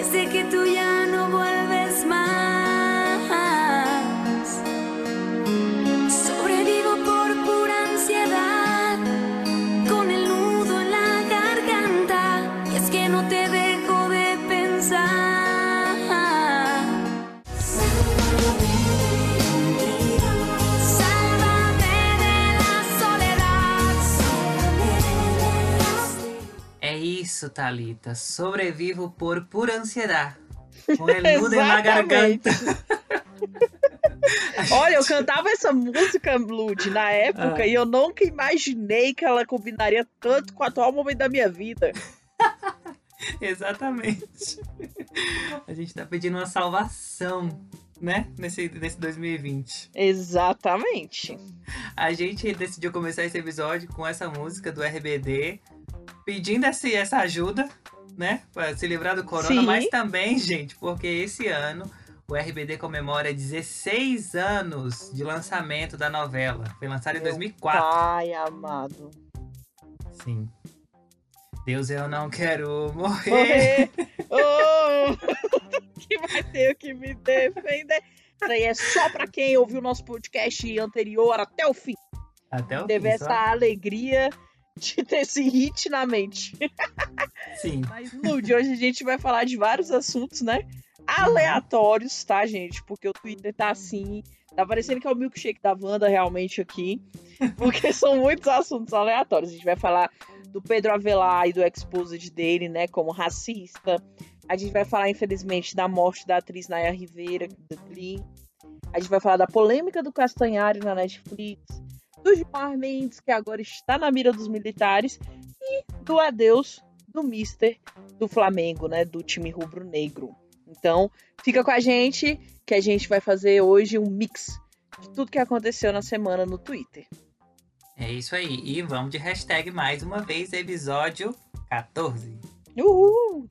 Sé que tú ya no vuelves más. Sobrevivo por pura ansiedad, con el nudo en la garganta. Y es que no te dejo de pensar. Sálvame de la soledad. É isso, Thalita. Sobrevivo por pura ansiedade. Com el nudo na garganta. Olha, eu cantava essa música, Lud, na época, e eu nunca imaginei que ela combinaria tanto com o atual momento da minha vida. Exatamente. A gente tá pedindo uma salvação, né? Nesse 2020. Exatamente. A gente decidiu começar esse episódio com essa música do RBD, pedindo essa ajuda, né? Pra se livrar do corona, Sim. mas também, gente, porque esse ano o RBD comemora 16 anos de lançamento da novela. Foi lançado em 2004. Pai amado. Sim. Deus, eu não quero morrer. Morrer! Oh! Que vai ter que me defender. Isso aí é só pra quem ouviu o nosso podcast anterior até o fim. Até o Teve fim, só. essa alegria de ter esse hit na mente. Sim. Mas, Lud, hoje a gente vai falar de vários assuntos, né? Aleatórios, tá, gente? Porque o Twitter tá assim. Tá parecendo que é o milkshake da Wanda realmente aqui. Porque são muitos assuntos aleatórios. A gente vai falar do Pedro Avelar e do exposed dele, né? Como racista. A gente vai falar, infelizmente, da morte da atriz Naya Rivera, do Glee. A gente vai falar da polêmica do Castanhari na Netflix. Do Gilmar Mendes, que agora está na mira dos militares. E do adeus do Mister do Flamengo, né? Do time rubro-negro. Então, fica com a gente, que a gente vai fazer hoje um mix de tudo que aconteceu na semana no Twitter. É isso aí. E vamos de hashtag mais uma vez, episódio 14. Uhul!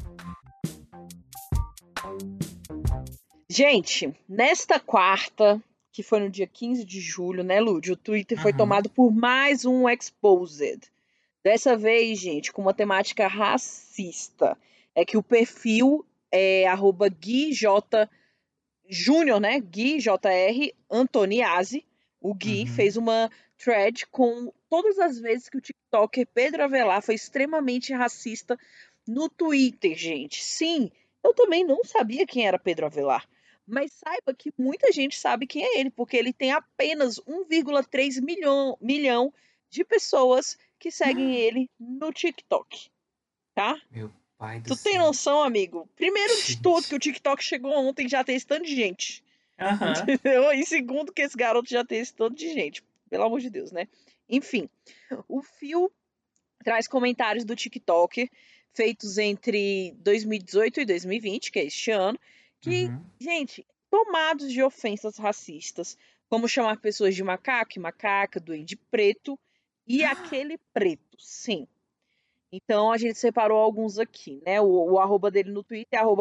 Gente, nesta quarta, que foi no dia 15 de julho, né, Lud? O Twitter foi tomado por mais um exposed. Dessa vez, gente, com uma temática racista. É que o perfil é @GuiJJúnior, né? GuiJR Antoniazzi. O Gui fez uma thread com todas as vezes que o TikToker Pedro Avelar foi extremamente racista no Twitter, gente. Sim, eu também não sabia quem era Pedro Avelar. Mas saiba que muita gente sabe quem é ele, porque ele tem apenas 1,3 milhão de pessoas que seguem ele no TikTok, tá? Meu pai do Tu céu. tem noção, amigo? Primeiro de Gente. tudo, que o TikTok chegou ontem e já tem esse tanto de gente. Aham. Entendeu? E segundo, que esse garoto já tem esse tanto de gente. Pelo amor de Deus, né? Enfim, o Fio traz comentários do TikTok feitos entre 2018 e 2020, que é este ano, que, gente, tomados de ofensas racistas, como chamar pessoas de macaco e macaca, duende preto e aquele preto, sim. Então a gente separou alguns aqui, né? O arroba dele no Twitter é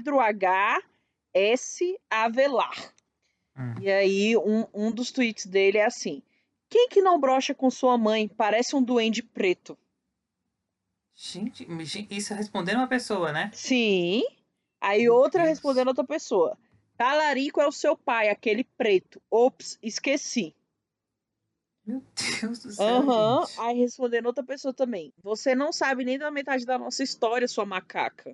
@PedroHSAvelar. E aí um dos tweets dele é assim: quem que não brocha com sua mãe? Parece um duende preto. Gente, isso respondendo uma pessoa, né? Sim. Aí Meu outra Deus. respondendo outra pessoa: talarico é o seu pai, aquele preto. Ops, esqueci. Meu Deus do céu, gente. Aí respondendo outra pessoa também: você não sabe nem da metade da nossa história, sua macaca.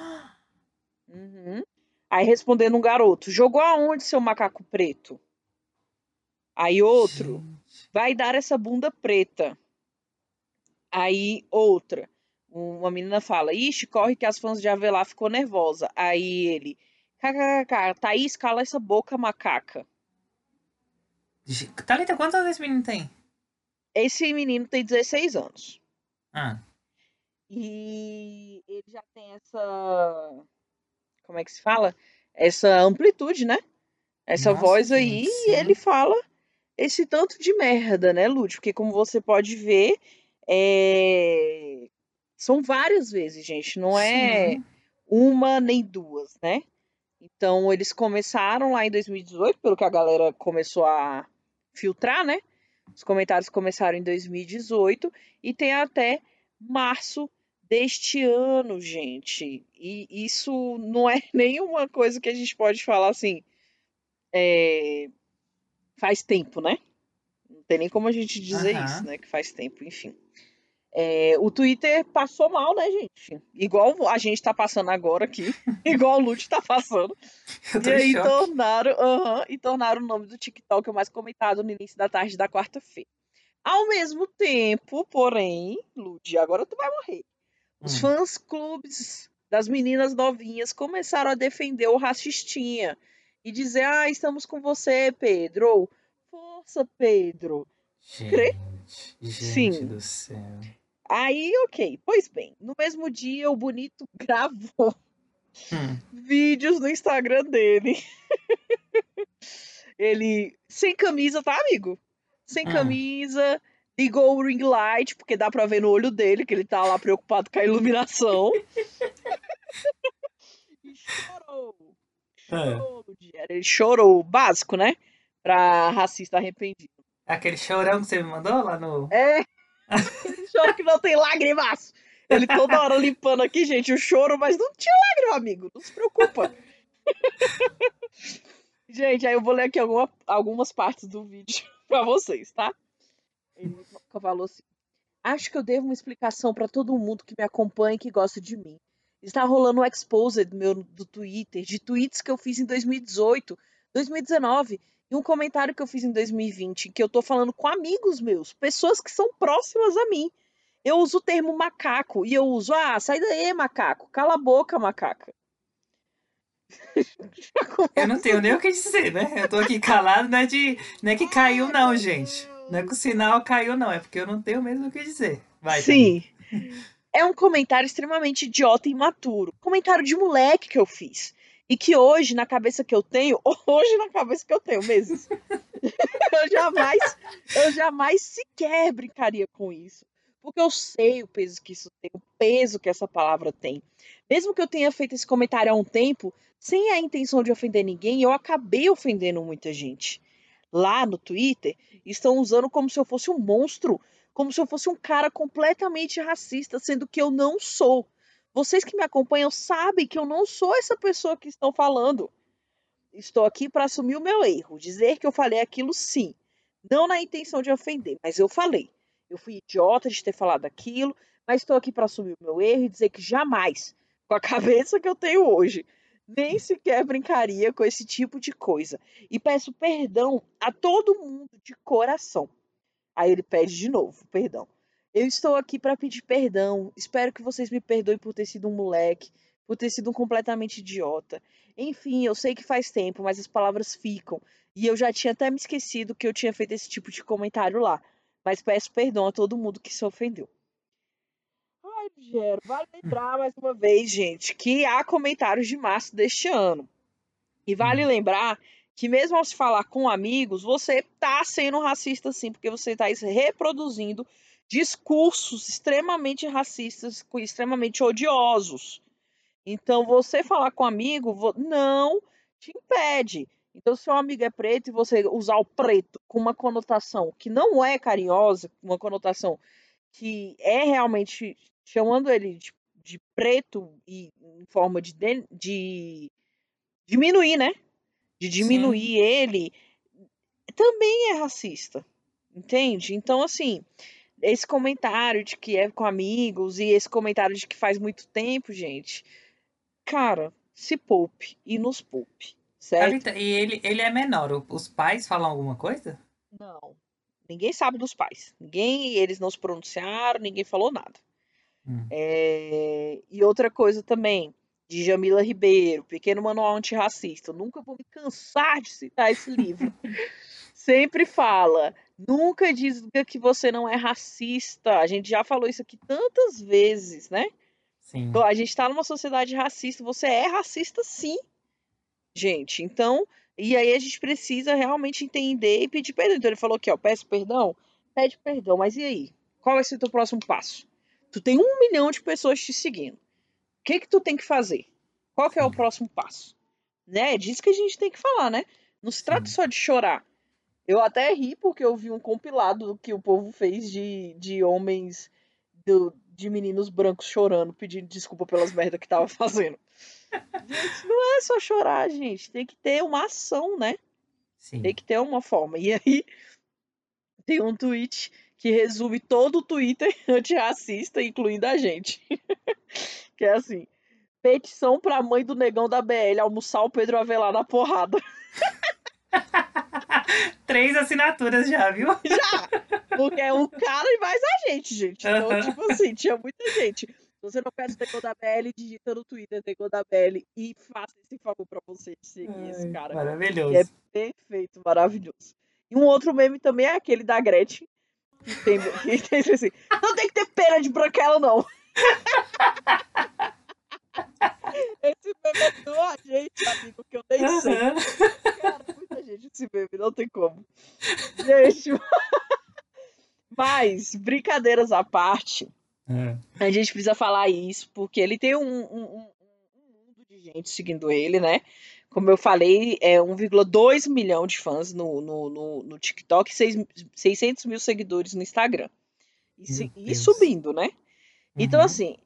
Aí respondendo um garoto: jogou aonde, seu macaco preto? Aí outro: vai dar essa bunda preta. Aí outra, uma menina fala: ixi, corre que as fãs de Avelar ficou nervosa. Aí ele: kkkk, Thaís, cala essa boca, macaca. Thalita, quantos anos esse menino tem? Esse menino tem 16 anos. Ah, E ele já tem essa... como é que se fala? Essa amplitude, né? Essa nossa, voz gente, aí, sim. e ele fala esse tanto de merda, né, Lud? Porque como você pode ver, são várias vezes, gente. Não é Sim. uma nem duas, né? Então, eles começaram lá em 2018, pelo que a galera começou a filtrar, né? Os comentários começaram em 2018 e tem até março deste ano, gente. E isso não é nenhuma coisa que a gente pode falar assim, faz tempo, né? Não tem nem como a gente dizer isso, Aham. né? Que faz tempo, enfim. O Twitter passou mal, né, gente? Igual a gente tá passando agora aqui, igual o Lute tá passando. Eu E tô em aí choque. tornaram o nome do TikTok o mais comentado no início da tarde da quarta-feira. Ao mesmo tempo, porém, Lud, agora tu vai morrer. Os Hum. fãs clubes das meninas novinhas começaram a defender o racistinha e dizer: "Ah, estamos com você, Pedro. Força, Pedro." Crê? Gente Sim. do céu. Aí, ok. Pois bem, no mesmo dia, o bonito gravou Hum. vídeos no Instagram dele. Ele sem camisa, tá, amigo? Sem Hum. camisa, ligou o ring light, porque dá pra ver no olho dele que ele tá lá preocupado com a iluminação. E chorou. É. Chorou, Diário. Ele chorou. Básico, né? Pra racista arrependido. Aquele chorão que você me mandou lá no. É, aquele choro que não tem lágrimas. Ele toda hora limpando aqui, gente, o choro, mas não tinha lágrima, amigo. Não se preocupa. Gente, aí eu vou ler aqui algumas partes do vídeo pra vocês, tá? Ele falou assim: "Acho que eu devo uma explicação pra todo mundo que me acompanha e que gosta de mim. Está rolando um exposed meu do Twitter, de tweets que eu fiz em 2018, 2019 e um comentário que eu fiz em 2020, que eu tô falando com amigos meus, pessoas que são próximas a mim. Eu uso o termo macaco e eu uso, sai daí, macaco, cala a boca, macaca." Eu não tenho nem o que dizer, né? Eu tô aqui calado, não é que caiu, Ai, não, meu gente. Não é que o Deus. sinal caiu, não. É porque eu não tenho mesmo o que dizer. Vai, Tami. Sim, é um comentário extremamente idiota e imaturo. Comentário de moleque que eu fiz. E que hoje, na cabeça que eu tenho, hoje na cabeça que eu tenho, meses, eu jamais, eu jamais sequer brincaria com isso. Porque eu sei o peso que isso tem, o peso que essa palavra tem. Mesmo que eu tenha feito esse comentário há um tempo, sem a intenção de ofender ninguém, eu acabei ofendendo muita gente. Lá no Twitter, estão usando como se eu fosse um monstro, como se eu fosse um cara completamente racista, sendo que eu não sou. Vocês que me acompanham sabem que eu não sou essa pessoa que estão falando. Estou aqui para assumir o meu erro, dizer que eu falei aquilo sim, não na intenção de ofender, mas eu falei. Eu fui idiota de ter falado aquilo, mas estou aqui para assumir o meu erro e dizer que jamais, com a cabeça que eu tenho hoje, nem sequer brincaria com esse tipo de coisa. E peço perdão a todo mundo de coração. Aí ele pede de novo, perdão. Eu estou aqui para pedir perdão. Espero que vocês me perdoem por ter sido um moleque, por ter sido um completamente idiota. Enfim, eu sei que faz tempo, mas as palavras ficam. E eu já tinha até me esquecido que eu tinha feito esse tipo de comentário lá. Mas peço perdão a todo mundo que se ofendeu. Ai, Gero, vale lembrar mais uma vez, gente, que há comentários de março deste ano. E vale Hum. lembrar que mesmo ao se falar com amigos, você tá sendo racista sim, porque você está reproduzindo discursos extremamente racistas, extremamente odiosos. Então, você falar com um amigo não te impede. Então, se um amigo é preto e você usar o preto com uma conotação que não é carinhosa, uma conotação que é realmente chamando ele de preto e em forma de diminuir, né? De Sim. diminuir ele, também é racista, entende? Então, assim, esse comentário de que é com amigos e esse comentário de que faz muito tempo, gente, cara, se poupe e nos poupe, certo? Thalita, e ele é menor. Os pais falam alguma coisa? Não, ninguém sabe dos pais, eles não se pronunciaram, ninguém falou nada. Hum. E outra coisa também, de Jamila Ribeiro, Pequeno Manual Antirracista, eu nunca vou me cansar de citar esse livro. Sempre fala, nunca diga que você não é racista. A gente já falou isso aqui tantas vezes, né? Sim. Então, a gente está numa sociedade racista, você é racista sim, gente. Então, e aí a gente precisa realmente entender e pedir perdão. Então ele falou aqui, ó, peço perdão, pede perdão, mas e aí? Qual vai ser o teu próximo passo? Tu tem 1 milhão de pessoas te seguindo. O que que tu tem que fazer? Qual que é o Sim. próximo passo? Né? É disso que a gente tem que falar, né? Não se trata Sim. só de chorar. Eu até ri porque eu vi um compilado que o povo fez de homens de meninos brancos chorando, pedindo desculpa pelas merdas que tava fazendo. Gente, não é só chorar, gente. Tem que ter uma ação, né? Tem Sim. que ter uma forma. E aí tem um tweet que resume todo o Twitter antirracista, incluindo a gente. Que é assim: petição pra mãe do negão da BL almoçar o Pedro Avelar na porrada. 3 assinaturas já, viu? Já! Porque é um cara e mais a gente. Então, Aham. tipo assim, tinha muita gente. Se você não conhece o Negão da BL, digita no Twitter Negão da BL e faça esse favor pra você de seguir esse Ai, cara. Que é maravilhoso. perfeito, maravilhoso. E um outro meme também é aquele da Gretchen, que tem assim: não tem que ter pena de branquela, não. Esse meme é tão a gente, amigo, que eu nem sei. Aham. Cara, muita gente esse meme, não tem como. Gente, mas, brincadeiras à parte, Ah, a gente precisa falar isso, porque ele tem um mundo de gente seguindo ele, né? Como eu falei, é 1,2 milhão de fãs no TikTok e 600 mil seguidores no Instagram. meu E Deus. subindo, né? Então, Uhum. assim,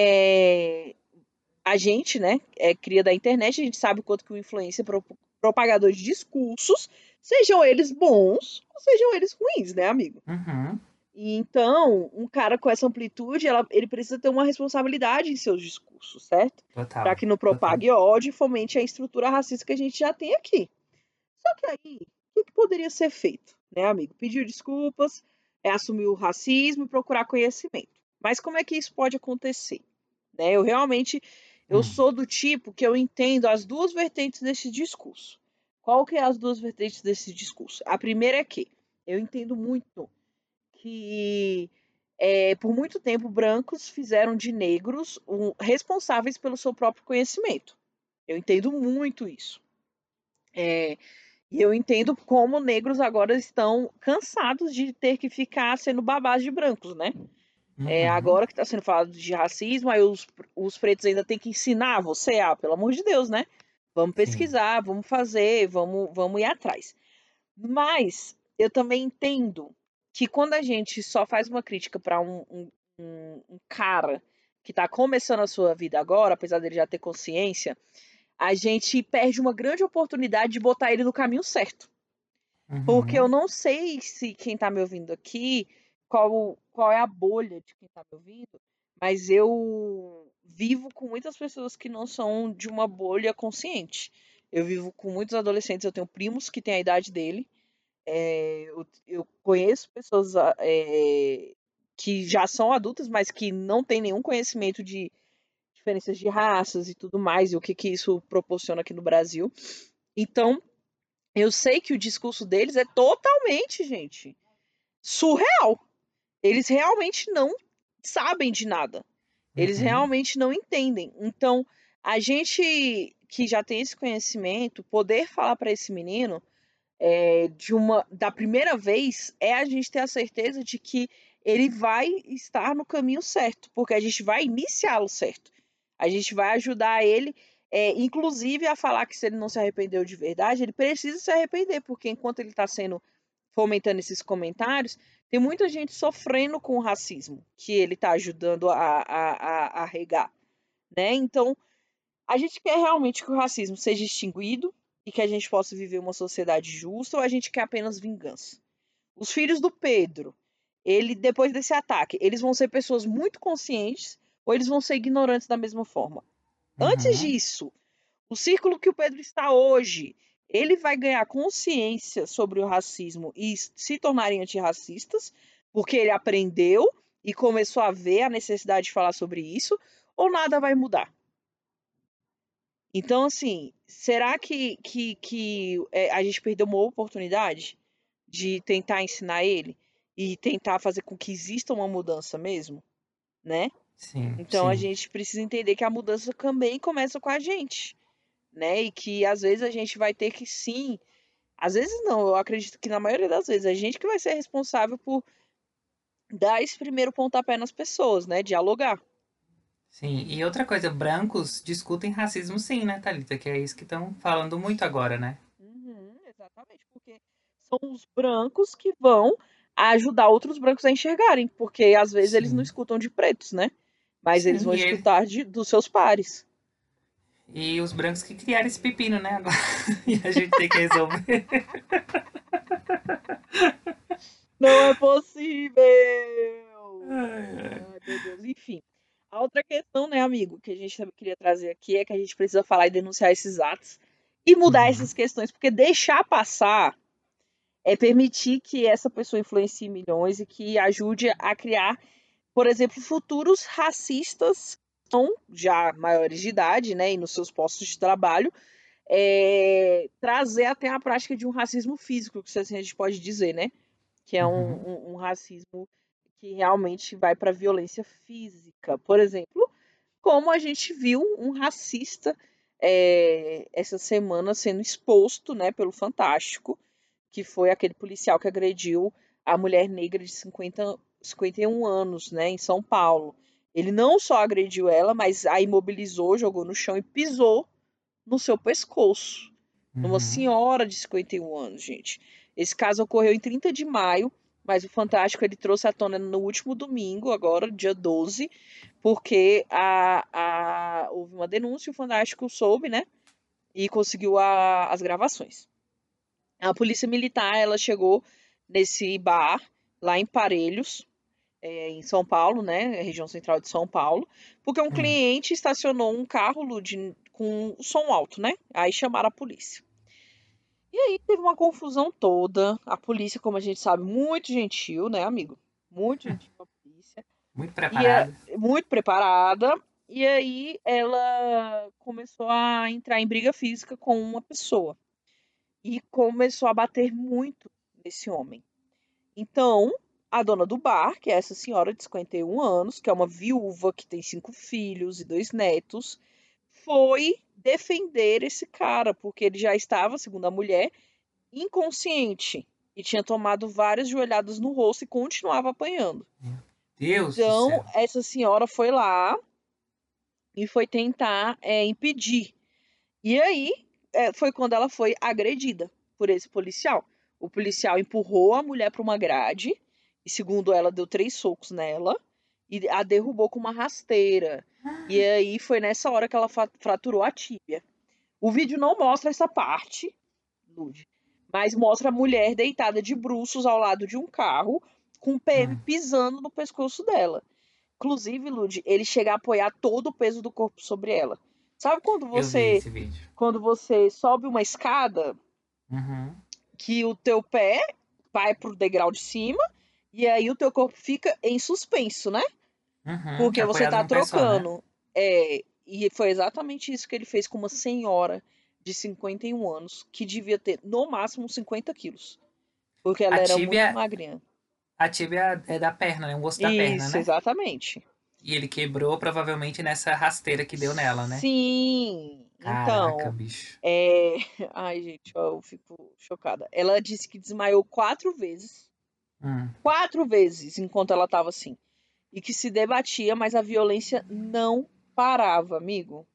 a gente, né, é cria da internet, a gente sabe o quanto que o influencer é propagador de discursos, sejam eles bons ou sejam eles ruins, né, amigo? Uhum. E então, um cara com essa amplitude, ele precisa ter uma responsabilidade em seus discursos, certo? Para Total. que não Total. propague ódio e fomente a estrutura racista que a gente já tem aqui. Só que aí, o que poderia ser feito, né, amigo? Pedir desculpas, assumir o racismo e procurar conhecimento. Mas como é que isso pode acontecer? Né? Eu Hum. sou do tipo que eu entendo as duas vertentes desse discurso. Qual que é as duas vertentes desse discurso? A primeira é que eu entendo muito que por muito tempo brancos fizeram de negros responsáveis pelo seu próprio conhecimento. Eu entendo muito isso. E eu entendo como negros agora estão cansados de ter que ficar sendo babás de brancos, né? Uhum. Agora que está sendo falado de racismo, aí os pretos ainda têm que ensinar você, pelo amor de Deus, né? Vamos Sim. pesquisar, vamos fazer, vamos ir atrás. Mas eu também entendo que quando a gente só faz uma crítica para um cara que está começando a sua vida agora, apesar dele já ter consciência, a gente perde uma grande oportunidade de botar ele no caminho certo. Porque eu Uhum. não sei se quem está me ouvindo aqui, qual é a bolha de quem está me ouvindo, mas eu vivo com muitas pessoas que não são de uma bolha consciente. Eu vivo com muitos adolescentes, eu tenho primos que têm a idade dele, eu conheço pessoas que já são adultas, mas que não têm nenhum conhecimento de diferenças de raças e tudo mais, e o que, que isso proporciona aqui no Brasil. Então, eu sei que o discurso deles é totalmente, gente, surreal. Eles realmente não sabem de nada. Eles Uhum. realmente não entendem. Então, a gente que já tem esse conhecimento, poder falar para esse menino da primeira vez é a gente ter a certeza de que ele vai estar no caminho certo, porque a gente vai iniciá-lo certo. A gente vai ajudar ele, inclusive, a falar que se ele não se arrependeu de verdade, ele precisa se arrepender, porque enquanto ele está sendo fomentando esses comentários, tem muita gente sofrendo com o racismo que ele está ajudando a regar, né? Então, a gente quer realmente que o racismo seja extinguido e que a gente possa viver uma sociedade justa, ou a gente quer apenas vingança? Os filhos do Pedro, depois desse ataque, eles vão ser pessoas muito conscientes ou eles vão ser ignorantes da mesma forma? Antes Uhum. disso, o círculo que o Pedro está hoje, ele vai ganhar consciência sobre o racismo e se tornarem antirracistas, porque ele aprendeu e começou a ver a necessidade de falar sobre isso, ou nada vai mudar? Então, assim, será que a gente perdeu uma oportunidade de tentar ensinar ele e tentar fazer com que exista uma mudança mesmo, né? Sim. Então a Sim. gente precisa entender que a mudança também começa com a gente, né? E que às vezes a gente vai ter que sim, às vezes não, eu acredito que na maioria das vezes a gente que vai ser responsável por dar esse primeiro pontapé nas pessoas, né? Dialogar. Sim. E outra coisa, brancos discutem racismo sim, né, Thalita? Que é isso que estão falando muito agora, né? Uhum, exatamente, porque são os brancos que vão a ajudar outros brancos a enxergarem, porque às vezes eles não Sim. escutam de pretos, né? Mas eles Sim, vão escutar dos seus pares. e os brancos que criaram esse pepino, né? Agora. E a gente tem que resolver. Não é possível! Ai, ai. Ai, meu Deus. Enfim, a outra questão, né, amigo, que a gente também queria trazer aqui é que a gente precisa falar e denunciar esses atos e mudar Uhum. essas questões, porque deixar passar é permitir que essa pessoa influencie milhões e que ajude a criar, por exemplo, futuros racistas que são já maiores de idade, né, e nos seus postos de trabalho, trazer até a prática de um racismo físico, que assim a gente pode dizer, né? Que é Uhum. um racismo que realmente vai para violência física. Por exemplo, como a gente viu um racista essa semana sendo exposto, né, pelo Fantástico, que foi aquele policial que agrediu a mulher negra de 51 anos, né, em São Paulo. Ele não só agrediu ela, mas a imobilizou, jogou no chão e pisou no seu pescoço. Numa Uhum. senhora de 51 anos, gente. Esse caso ocorreu em 30 de maio, mas o Fantástico ele trouxe à tona no último domingo, agora, dia 12, porque houve uma denúncia, o Fantástico soube, né? E conseguiu as gravações. A polícia militar, ela chegou nesse bar, lá em Parelhos, em São Paulo, né? Região central de São Paulo, porque um Hum. cliente estacionou um carro, Lud, com o som alto, né? Aí chamaram a polícia. E aí teve uma confusão toda. A polícia, como a gente sabe, muito gentil, né, amigo? Muito gentil a polícia. Muito E é preparado. muito preparada. E aí ela começou a entrar em briga física com uma pessoa. E começou a bater muito nesse homem. Então, a dona do bar, que é essa senhora de 51 anos, que é uma viúva que tem 5 filhos e 2 netos, foi defender esse cara, porque ele já estava, segundo a mulher, inconsciente e tinha tomado várias joelhadas no rosto e continuava apanhando. Deus do Então, céu. essa senhora foi lá e foi tentar impedir. E aí foi quando ela foi agredida por esse policial. O policial empurrou a mulher para uma grade e, segundo ela, deu 3 socos nela e a derrubou com uma rasteira. E aí foi nessa hora que ela fraturou a tíbia. O vídeo não mostra essa parte, Lud, mas mostra a mulher deitada de bruços ao lado de um carro, com o PM Hum. pisando no pescoço dela. Inclusive, Lud, ele chega a apoiar todo o peso do corpo sobre ela. Sabe Eu vi esse vídeo. quando você sobe uma escada, Uhum. que o teu pé vai pro degrau de cima e aí o teu corpo fica em suspenso, né? Uhum. Porque você Apoiado tá num pé só, né? trocando. E foi exatamente isso que ele fez com uma senhora de 51 anos, que devia ter no máximo 50 quilos. Porque A ela era muito tíbia, magrinha. a tíbia é da perna, né? Um osso da perna, Isso, né? exatamente. E ele quebrou provavelmente nessa rasteira que deu nela, né? Sim. Caraca, Então, bicho. é... ai, gente, eu fico chocada. Ela disse que desmaiou 4 vezes. Hum. 4 vezes enquanto ela tava assim. E que se debatia, mas a violência não parava, amigo.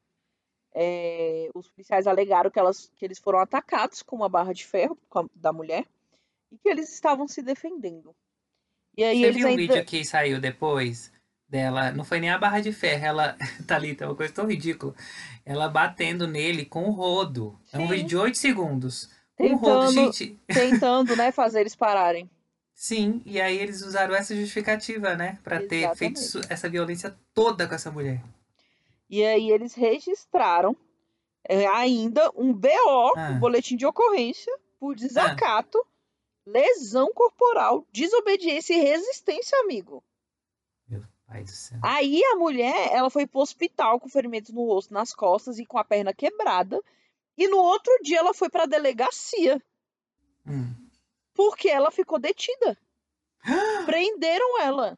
Os policiais alegaram que eles foram atacados com uma barra de ferro da mulher e que eles estavam se defendendo. E aí Você eles viu o vídeo ainda. que saiu depois dela? Não foi nem a barra de ferro, ela. Thalita, é uma coisa tão ridícula. Ela batendo nele com o rodo. É um vídeo Sim, de 8 segundos. Com o rodo, tentando, gente. tentando, né, fazer eles pararem. Sim, e aí eles usaram essa justificativa, né? Pra ter feito Exatamente. essa violência toda com essa mulher. E aí eles registraram ainda um BO, um Ah, boletim de ocorrência, por ah. desacato, lesão corporal, desobediência e resistência, amigo. Meu pai do céu. Aí a mulher, ela foi pro hospital com ferimentos no rosto, nas costas e com a perna quebrada. E no outro dia ela foi pra delegacia, Hum. porque ela ficou detida. Prenderam ela.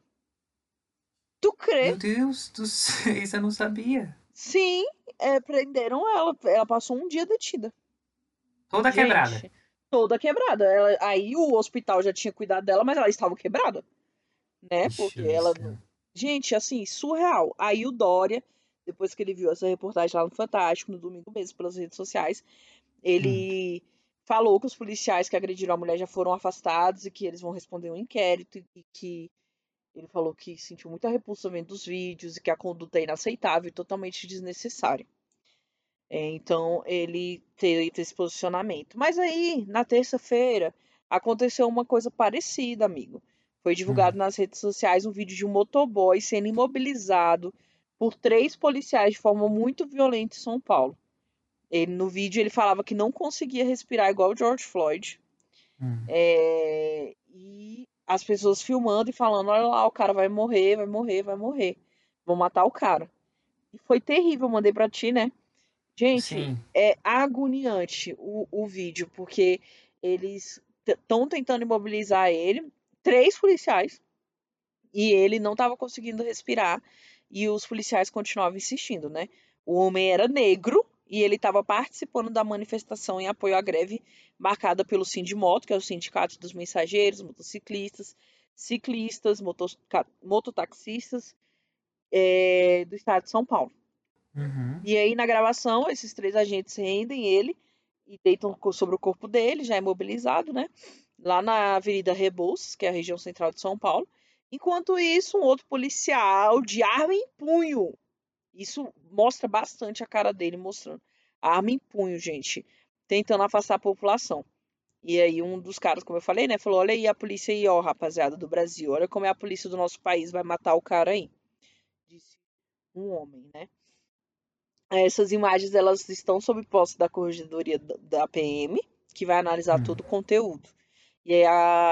Tu crê? Meu Deus do céu, isso eu não sabia. Sim, prenderam ela. Ela passou um dia detida. Toda quebrada. Gente, toda quebrada. Aí o hospital já tinha cuidado dela, mas ela estava quebrada, né? Ixi Porque do ela. céu. Gente, assim, surreal. Aí o Dória, depois que ele viu essa reportagem lá no Fantástico, no domingo mesmo, pelas redes sociais, Hum. ele falou que os policiais que agrediram a mulher já foram afastados e que eles vão responder um inquérito e que ele falou que sentiu muita repulsa vendo os vídeos e que a conduta é inaceitável e totalmente desnecessária. Então ele teve esse posicionamento. Mas aí, na terça-feira, aconteceu uma coisa parecida, amigo. Foi divulgado nas redes sociais um vídeo de um motoboy sendo imobilizado por 3 policiais de forma muito violenta em São Paulo. No vídeo ele falava que não conseguia respirar igual o George Floyd. E as pessoas filmando e falando, olha lá, o cara vai morrer, vai morrer, vai morrer. Vão matar o cara. E foi terrível, mandei pra ti, né? Gente, Sim. é agoniante o vídeo, porque eles estão tentando imobilizar ele, 3 policiais, e ele não estava conseguindo respirar, e os policiais continuavam insistindo, né? O homem era negro e ele estava participando da manifestação em apoio à greve marcada pelo Sindimoto, que é o Sindicato dos Mensageiros, Motociclistas, Ciclistas, Mototaxistas do estado de São Paulo. E aí, na gravação, esses 3 agentes rendem ele e deitam sobre o corpo dele, já imobilizado, né? Lá na Avenida Rebouças, que é a região central de São Paulo. Enquanto isso, um outro policial de arma em punho. Isso mostra bastante a cara dele, mostrando. Arma em punho, gente. Tentando afastar a população. E aí, um dos caras, como eu falei, né? Falou, olha aí a polícia aí, ó, rapaziada do Brasil. Olha como é a polícia do nosso país, vai matar o cara aí. Disse um homem, né? Essas imagens elas estão sob posse da corregedoria da PM, que vai analisar todo o conteúdo. E aí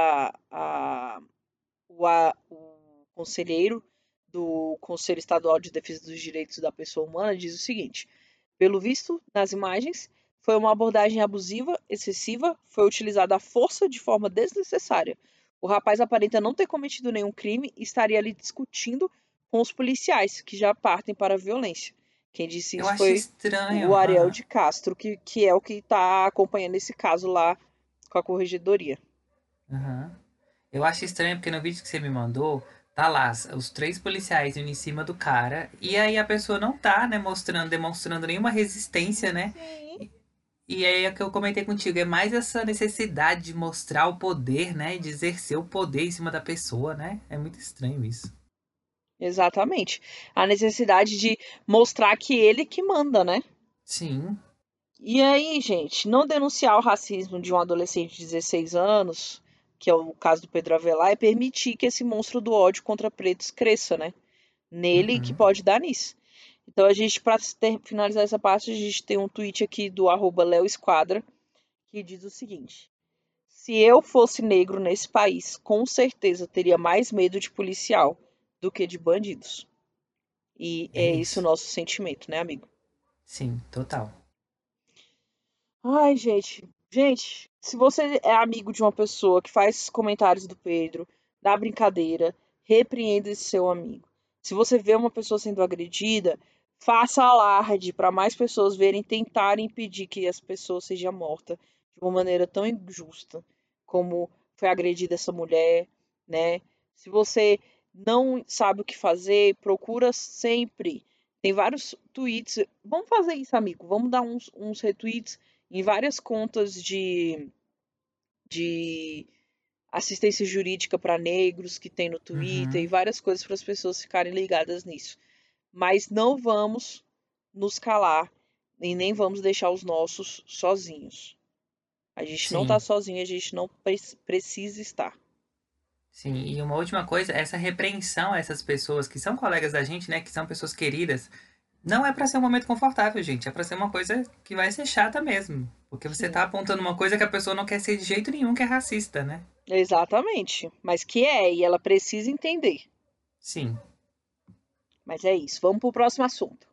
o conselheiro do Conselho Estadual de Defesa dos Direitos da Pessoa Humana diz o seguinte: pelo visto nas imagens, foi uma abordagem abusiva, excessiva, foi utilizada a força de forma desnecessária. O rapaz aparenta não ter cometido nenhum crime e estaria ali discutindo com os policiais, que já partem para a violência. Quem disse Eu isso acho foi estranho. o Ariel de Castro, que é o que está acompanhando esse caso lá com a corregedoria. Eu acho estranho porque no vídeo que você me mandou, tá lá os 3 policiais indo em cima do cara. E aí a pessoa não tá, né, demonstrando nenhuma resistência, né? Sim. E aí é o que eu comentei contigo, é mais essa necessidade de mostrar o poder, né? De exercer o poder em cima da pessoa, né? É muito estranho isso. Exatamente. A necessidade de mostrar que ele que manda, né? Sim, E aí, gente, não denunciar o racismo de um adolescente de 16 anos, que é o caso do Pedro Avelar, é permitir que esse monstro do ódio contra pretos cresça, né? Nele que pode dar nisso. Então, a gente, para finalizar essa parte, a gente tem um tweet aqui do @leoesquadra, que diz o seguinte: se eu fosse negro nesse país, com certeza teria mais medo de policial do que de bandidos. E é é esse o isso. nosso sentimento, né, amigo? Sim, total. Ai, gente. Gente, se você é amigo de uma pessoa que faz comentários do Pedro, dá brincadeira, repreenda esse seu amigo. Se você vê uma pessoa sendo agredida, faça alarde para mais pessoas verem, tentarem impedir que essa pessoa seja morta de uma maneira tão injusta como foi agredida essa mulher, né? Se você não sabe o que fazer, procura sempre. Tem vários tweets. Vamos fazer isso, amigo. Vamos dar uns retweets em várias contas de assistência jurídica para negros que tem no Twitter e Uhum. várias coisas para as pessoas ficarem ligadas nisso. Mas não vamos nos calar e nem vamos deixar os nossos sozinhos. A gente não está Sim, sozinho, a gente não precisa estar. sim. E uma última coisa, essa repreensão a essas pessoas que são colegas da gente, né? Que são pessoas queridas, não é pra ser um momento confortável, gente. É pra ser uma coisa que vai ser chata mesmo. Porque você Sim, tá apontando uma coisa que a pessoa não quer ser de jeito nenhum, que é racista, né? exatamente. Mas que é, e ela precisa entender. Sim. Mas é isso. Vamos para o próximo assunto.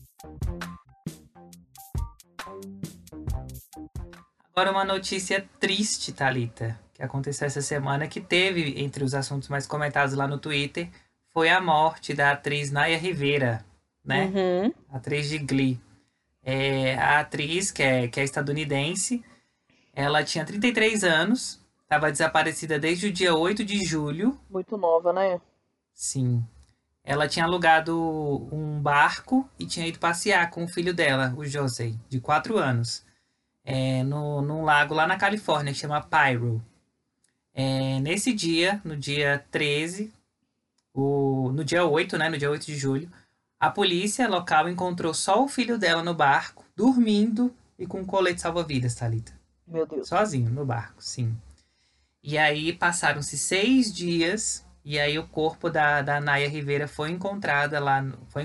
Agora uma notícia triste, Thalita, que aconteceu essa semana, que teve entre os assuntos mais comentados lá no Twitter, foi a morte da atriz Naya Rivera, né? Uhum. Atriz de Glee. A atriz, que é estadunidense, ela tinha 33 anos, estava desaparecida desde o dia 8 de julho. Muito nova, né? Sim. Ela tinha alugado um barco e tinha ido passear com o filho dela, o José, de 4 anos. num lago lá na Califórnia, que chama Pyro. Nesse dia, no dia 13, no dia 8, né, no dia 8 de julho, a polícia local encontrou só o filho dela no barco, dormindo e com um colete salva-vidas, Thalita. Meu Deus. Sozinho no barco, sim. E aí passaram-se 6 dias, e aí o corpo da Naya Rivera foi encontrado lá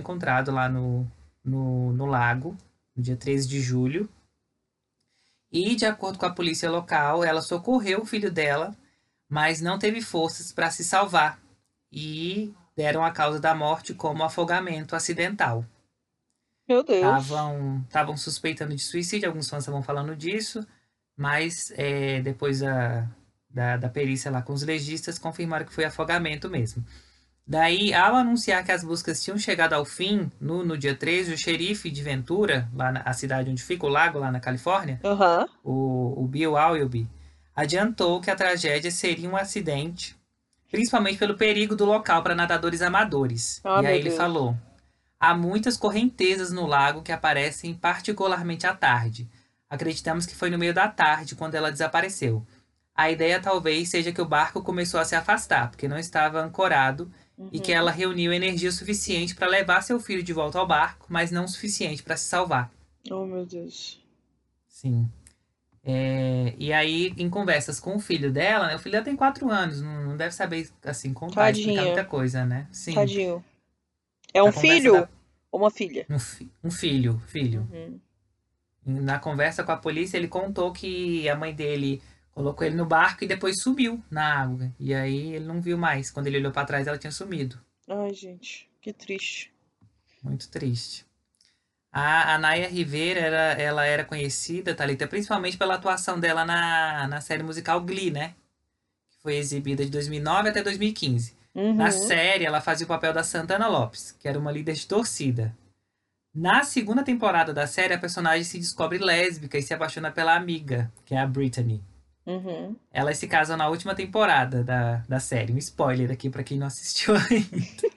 no lago, no dia 13 de julho. E, de acordo com a polícia local, ela socorreu o filho dela, mas não teve forças para se salvar. E deram a causa da morte como afogamento acidental. Meu Deus. Estavam suspeitando de suicídio, alguns fãs estavam falando disso, mas depois da perícia lá com os legistas, confirmaram que foi afogamento mesmo. Daí, ao anunciar que as buscas tinham chegado ao fim, no dia 13, o xerife de Ventura, lá na cidade onde fica o lago, lá na Califórnia, o Bill Willoughby, adiantou que a tragédia seria um acidente, principalmente pelo perigo do local para nadadores amadores. E aí ele falou: há muitas correntezas no lago que aparecem particularmente à tarde. Acreditamos que foi no meio da tarde quando ela desapareceu. A ideia talvez seja que o barco começou a se afastar, porque não estava ancorado, e que ela reuniu energia suficiente para levar seu filho de volta ao barco, mas não o suficiente para se salvar. Oh, meu Deus. Sim. E aí, em conversas com o filho dela, né? O filho dela tem 4 anos, não deve saber, assim, contar, explicar muita coisa, né? Sim. Tadinho. É um filho ou uma filha? Um filho. Na conversa com a polícia, ele contou que a mãe dele colocou ele no barco e depois subiu na água. E aí ele não viu mais. Quando ele olhou para trás, ela tinha sumido. Ai, gente, que triste. Muito triste. A Naya Rivera, ela era conhecida, Thalita, principalmente pela atuação dela na série musical Glee, né? Que foi exibida de 2009 até 2015. Na série, ela fazia o papel da Santana Lopes, que era uma líder de torcida. Na segunda temporada da série, a personagem se descobre lésbica e se apaixona pela amiga, que é a Brittany. Elas se casam na última temporada da série. Um spoiler aqui pra quem não assistiu ainda.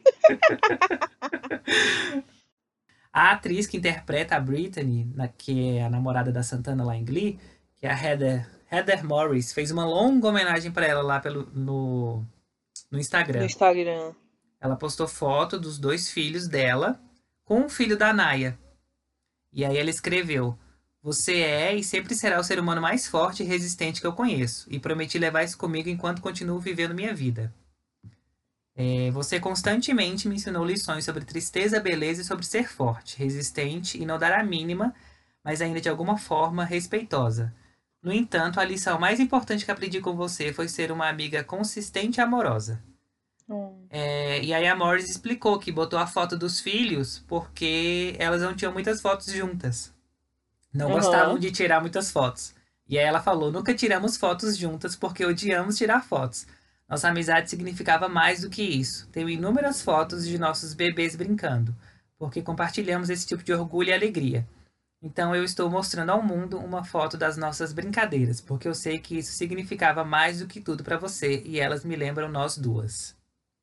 A atriz que interpreta a Brittany, que é a namorada da Santana lá em Glee, que é a Heather Morris, fez uma longa homenagem pra ela lá no Instagram. No Instagram. Ela postou foto dos 2 filhos dela com o filho da Naya. E aí ela escreveu: você é e sempre será o ser humano mais forte e resistente que eu conheço. E prometi levar isso comigo enquanto continuo vivendo minha vida. Você constantemente me ensinou lições sobre tristeza, beleza e sobre ser forte, resistente e não dar a mínima, mas ainda de alguma forma respeitosa. No entanto, a lição mais importante que aprendi com você foi ser uma amiga consistente e amorosa. E aí a Morris explicou que botou a foto dos filhos porque elas não tinham muitas fotos juntas. Não gostavam de tirar muitas fotos. E aí ela falou: nunca tiramos fotos juntas porque odiamos tirar fotos. Nossa amizade significava mais do que isso. Tenho inúmeras fotos de nossos bebês brincando, porque compartilhamos esse tipo de orgulho e alegria. Então eu estou mostrando ao mundo uma foto das nossas brincadeiras, porque eu sei que isso significava mais do que tudo para você e elas me lembram nós duas.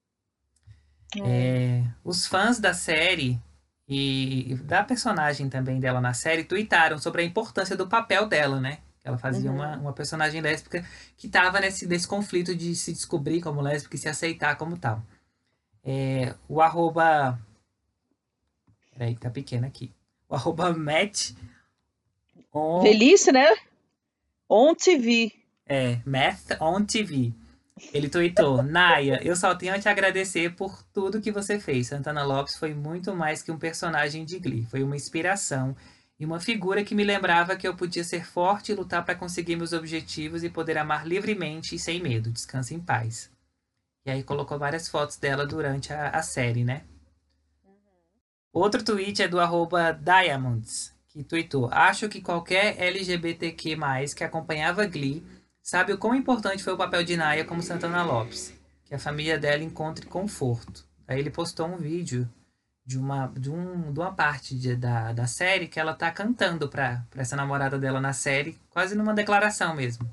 Os fãs da série e da personagem também dela na série tuitaram sobre a importância do papel dela, né? Ela fazia uma personagem lésbica que estava nesse conflito de se descobrir como lésbica e se aceitar como tal. O arroba... Peraí, tá pequeno aqui. O arroba Matt... Velhice, né? On TV. Math on TV. Ele tweetou: Naya, eu só tenho a te agradecer por tudo que você fez. Santana Lopes foi muito mais que um personagem de Glee. Foi uma inspiração e uma figura que me lembrava que eu podia ser forte e lutar para conseguir meus objetivos e poder amar livremente e sem medo. Descanse em paz. E aí colocou várias fotos dela durante a série, né? Outro tweet é do arroba Diamonds, que tweetou: acho que qualquer LGBTQ+, que acompanhava Glee, sabe o quão importante foi o papel de Naya como Santana Lopes. Que a família dela encontre conforto. Aí ele postou um vídeo de uma parte da série que ela tá cantando pra essa namorada dela na série, quase numa declaração mesmo.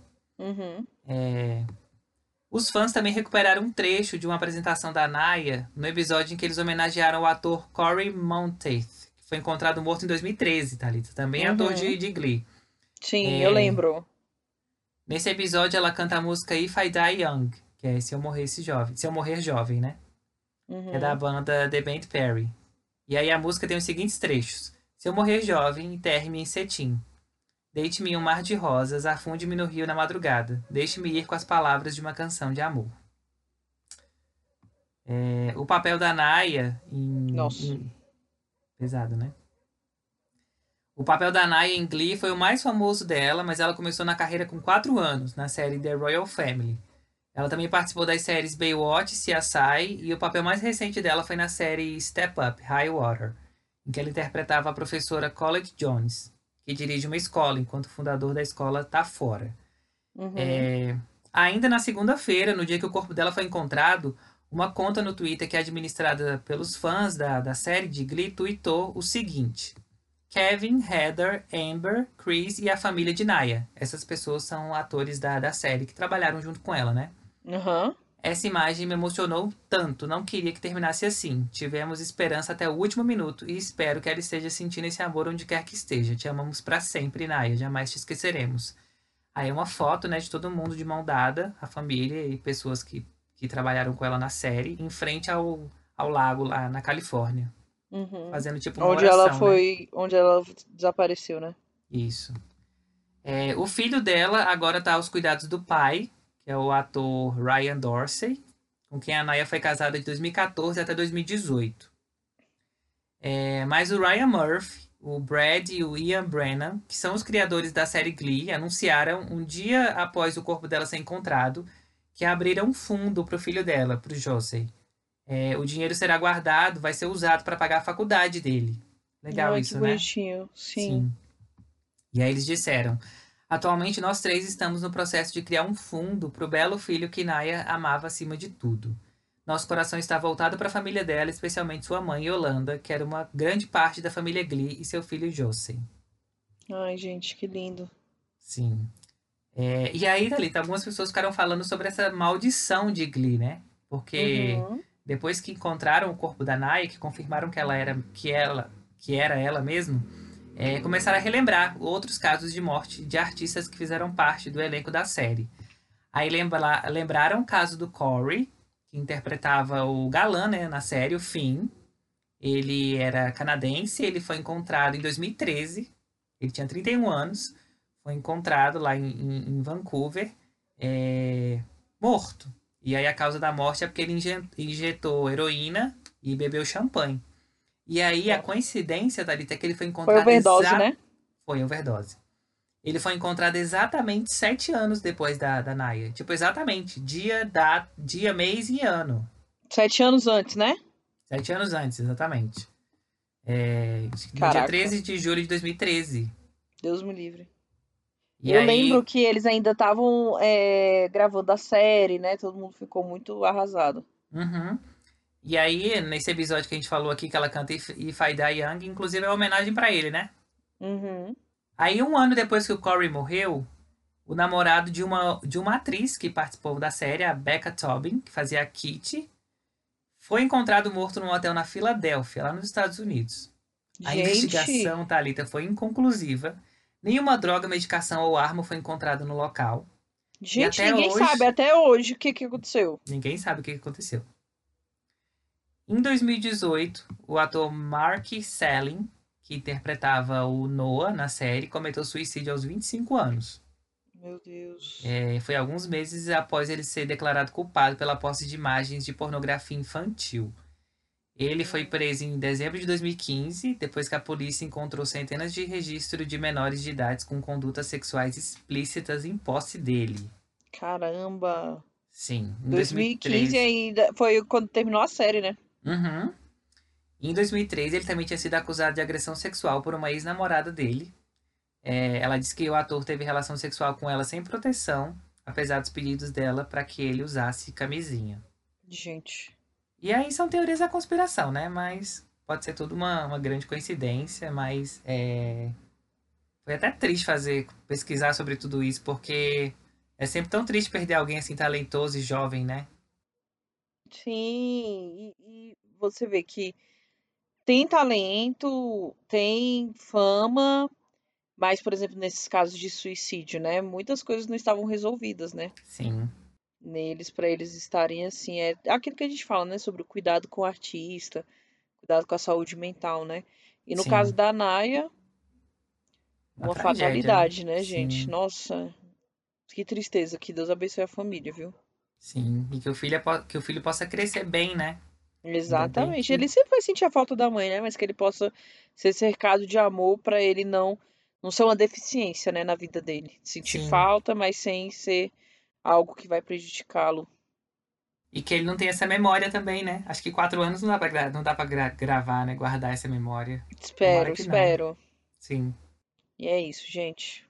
Os fãs também recuperaram um trecho de uma apresentação da Naya no episódio em que eles homenagearam o ator Corey Monteith, que foi encontrado morto em 2013, Thalita. Também ator de Glee. Sim, eu É, lembro. nesse episódio ela canta a música If I Die Young, que é Se Eu Morresse Jovem, Se Eu Morrer Jovem, né? Que é da Uhum. banda The Band Perry. E aí a música tem os seguintes trechos: Se eu morrer jovem, enterre-me em cetim. Deite-me em um mar de rosas, afunde-me no rio na madrugada. Deixe-me ir com as palavras de uma canção de amor. O papel da Naya Nossa. Pesado, né? O papel da Naya em Glee foi o mais famoso dela, mas ela começou na carreira com 4 anos, na série The Royal Family. Ela também participou das séries Baywatch, CSI, e o papel mais recente dela foi na série Step Up, High Water, em que ela interpretava a professora Colette Jones, que dirige uma escola, enquanto o fundador da escola está fora. Uhum. Ainda na segunda-feira, no dia que o corpo dela foi encontrado, uma conta no Twitter que é administrada pelos fãs da série de Glee tweetou o seguinte: Kevin, Heather, Amber, Chris e a família de Naya. Essas pessoas são atores da série que trabalharam junto com ela, né? Aham. Essa imagem me emocionou tanto, não queria que terminasse assim. Tivemos esperança até o último minuto e espero que ela esteja sentindo esse amor onde quer que esteja. Te amamos pra sempre, Naya, jamais te esqueceremos. Aí é uma foto, né, de todo mundo de mão dada, a família e pessoas que trabalharam com ela na série, em frente ao lago lá na Califórnia, Uhum. fazendo tipo uma Onde ela oração, né? foi, onde ela desapareceu, né? Isso. O filho dela agora está aos cuidados do pai, que é o ator Ryan Dorsey, com quem a Naya foi casada de 2014 até 2018. Mas o Ryan Murphy, o Brad e o Ian Brennan, que são os criadores da série Glee, anunciaram um dia após o corpo dela ser encontrado que abriram um fundo para o filho dela, para o Josey. O dinheiro será guardado, vai ser usado para pagar a faculdade dele. Legal Ai, que isso, né? bonitinho. Sim. Sim. E aí eles disseram: atualmente nós três estamos no processo de criar um fundo para o belo filho que Naya amava acima de tudo. Nosso coração está voltado para a família dela, especialmente sua mãe, Yolanda, que era uma grande parte da família Glee, e seu filho Josey. Ai, gente, que lindo. Sim. E aí, Thalita, algumas pessoas ficaram falando sobre essa maldição de Glee, né? Porque Uhum. depois que encontraram o corpo da Naya, que confirmaram que era ela mesmo, começaram a relembrar outros casos de morte de artistas que fizeram parte do elenco da série. Aí lembraram o caso do Corey, que interpretava o galã, né, na série, o Finn. Ele era canadense, ele foi encontrado em 2013. Ele tinha 31 anos. Foi encontrado lá em Vancouver, morto. E aí a causa da morte é porque ele injetou heroína e bebeu champanhe. E aí a Nossa. coincidência, Thalita, é que ele foi Foi encontrado overdose, né? Foi overdose. Ele foi encontrado exatamente 7 anos depois da Naya. Tipo, exatamente. Dia, mês e ano. 7 anos antes, né? 7 anos antes, exatamente. No dia Caraca, 13 de julho de 2013. Deus me livre. E Eu aí. lembro que eles ainda estavam gravando a série, né? Todo mundo ficou muito arrasado. Uhum. E aí, nesse episódio que a gente falou aqui, que ela canta If I Die Young, inclusive é uma homenagem pra ele, né? Uhum. Aí, um ano depois que o Corey morreu, o namorado de uma atriz que participou da série, a Becca Tobin, que fazia a Kitty, foi encontrado morto num hotel na Filadélfia, lá nos Estados Unidos. A Gente, investigação, Thalita, foi inconclusiva. Nenhuma droga, medicação ou arma foi encontrada no local. E gente, até ninguém sabe hoje, até hoje o que que aconteceu. ninguém sabe o que aconteceu. Em 2018, o ator Mark Selling, que interpretava o Noah na série, cometeu suicídio aos 25 anos. Meu Deus. Foi alguns meses após ele ser declarado culpado pela posse de imagens de pornografia infantil. Ele foi preso em dezembro de 2015, depois que a polícia encontrou centenas de registros de menores de idade com condutas sexuais explícitas em posse dele. Caramba. Sim, em 2015 2013. ainda foi quando terminou a série, né? Uhum. Em 2013, ele também tinha sido acusado de agressão sexual por uma ex-namorada dele. Ela disse que o ator teve relação sexual com ela sem proteção, apesar dos pedidos dela para que ele usasse camisinha. Gente. E aí são teorias da conspiração, né? Mas pode ser tudo uma grande coincidência, mas foi até triste pesquisar sobre tudo isso, porque é sempre tão triste perder alguém assim talentoso e jovem, né? Sim, e você vê que tem talento, tem fama, Mas, por exemplo, nesses casos de suicídio, né? Muitas coisas não estavam resolvidas, né? Sim, Neles, para eles estarem assim. É aquilo que a gente fala, né? Sobre o cuidado com o artista, cuidado com a saúde mental, né? E no caso sim. da Naya, Uma uma tragédia, né? fatalidade, né, gente? Sim, Nossa, que tristeza. Que Deus abençoe a família, viu? sim. E que o filho possa crescer bem, né? Ainda bem Exatamente. que. Ele sempre vai sentir a falta da mãe, né? Mas que ele possa ser cercado de amor para ele não ser uma deficiência, né, na vida dele. Sentir Sim. falta, mas sem ser algo que vai prejudicá-lo. E que ele não tem essa memória também, né? Acho que 4 anos não dá pra, não dá pra gravar, né? Guardar essa memória. Tomara Espero, que não. espero. Sim. E é isso, gente.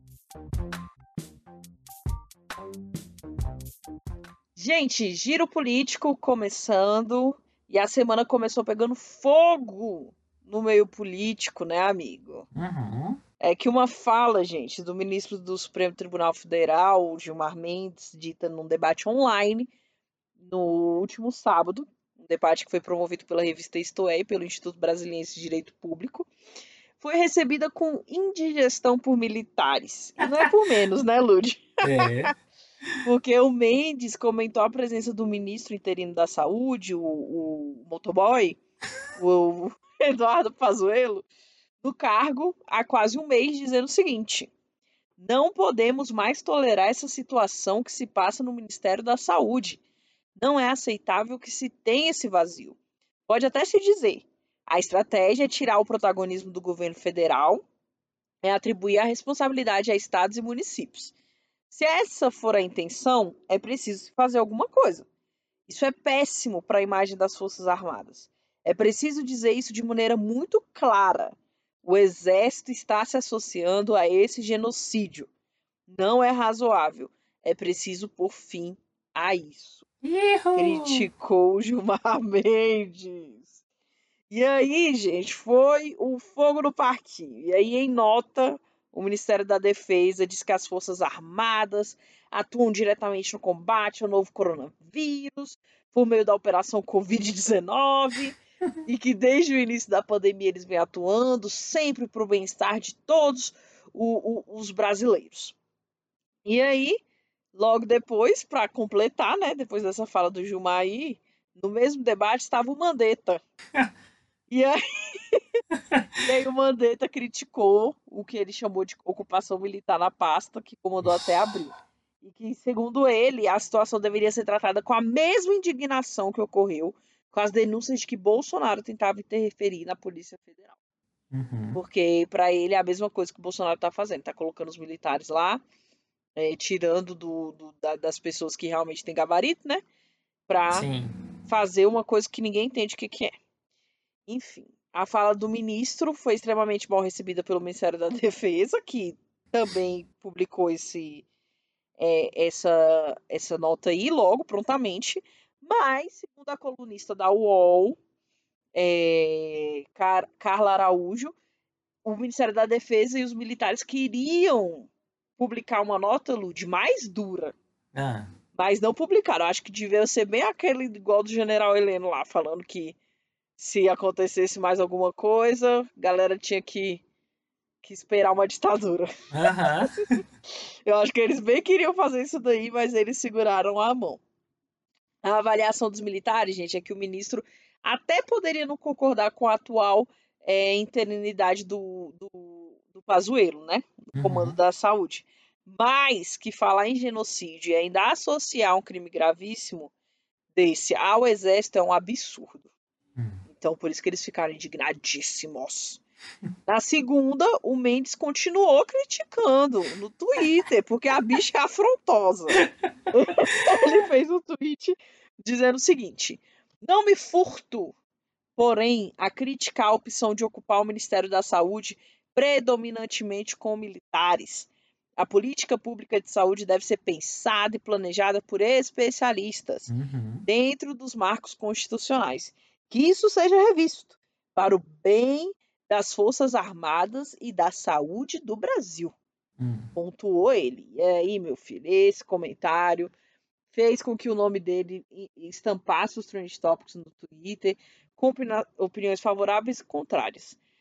Gente, giro político começando e a semana começou pegando fogo no meio político, né, amigo? Uhum. É que uma fala, gente, do ministro do Supremo Tribunal Federal, Gilmar Mendes, dita num debate online no último sábado, um debate que foi promovido pela revista Isto É e pelo Instituto Brasiliense de Direito Público, foi recebida com indigestão por militares. E não é por menos, né, Lud? É. Porque o Mendes comentou a presença do ministro interino da Saúde, o motoboy, o Eduardo Pazuello, no cargo há quase um mês, dizendo o seguinte: não podemos mais tolerar essa situação que se passa no Ministério da Saúde. Não é aceitável que se tenha esse vazio. Pode até se dizer, a estratégia é tirar o protagonismo do governo federal, é atribuir a responsabilidade a estados e municípios. Se essa for a intenção, é preciso fazer alguma coisa. Isso é péssimo para a imagem das Forças Armadas. É preciso dizer isso de maneira muito clara. O Exército está se associando a esse genocídio. Não é razoável. É preciso pôr fim a isso. Ihu! Criticou Gilmar Mendes. E aí, gente, foi o fogo no parquinho. E aí, em nota, o Ministério da Defesa diz que as Forças Armadas atuam diretamente no combate ao novo coronavírus por meio da Operação Covid-19 e que desde o início da pandemia eles vêm atuando sempre para o bem-estar de todos os brasileiros. E aí, logo depois, para completar, né, depois dessa fala do Gilmar aí, no mesmo debate estava o Mandetta. E aí, e aí o Mandetta criticou o que ele chamou de ocupação militar na pasta, que comandou até abril. E que, segundo ele, a situação deveria ser tratada com a mesma indignação que ocorreu com as denúncias de que Bolsonaro tentava interferir na Polícia Federal. Uhum. Porque, para ele, é a mesma coisa que o Bolsonaro está fazendo. Está colocando os militares lá, tirando das pessoas que realmente têm gabarito, né? Para Sim. fazer uma coisa que ninguém entende o que é. Enfim, a fala do ministro foi extremamente mal recebida pelo Ministério da Defesa, que também publicou essa nota aí logo, prontamente. Mas, segundo a colunista da UOL, Carla Araújo, o Ministério da Defesa e os militares queriam publicar uma nota, Lud, mais dura, Ah. mas não publicaram. Acho que devia ser bem aquele igual do General Heleno lá, falando que se acontecesse mais alguma coisa, a galera tinha que esperar uma ditadura. Aham. Eu acho que eles bem queriam fazer isso daí, mas eles seguraram a mão. A avaliação dos militares, gente, é que o ministro até poderia não concordar com a atual interinidade do Pazuello, né? Do Comando Uhum. da Saúde. Mas que falar em genocídio e ainda associar um crime gravíssimo desse ao exército é um absurdo. Uhum. Então, por isso que eles ficaram indignadíssimos. Na segunda, o Mendes continuou criticando no Twitter, porque a bicha é afrontosa. Ele fez um tweet dizendo o seguinte: não me furto, porém, a criticar a opção de ocupar o Ministério da Saúde predominantemente com militares. A política pública de saúde deve ser pensada e planejada por especialistas, Uhum. dentro dos marcos constitucionais. Que isso seja revisto para o bem das Forças Armadas e da saúde do Brasil, Uhum. pontuou ele. E aí, meu filho, esse comentário fez com que o nome dele estampasse os trend topics no Twitter, com opiniões favoráveis e contrárias.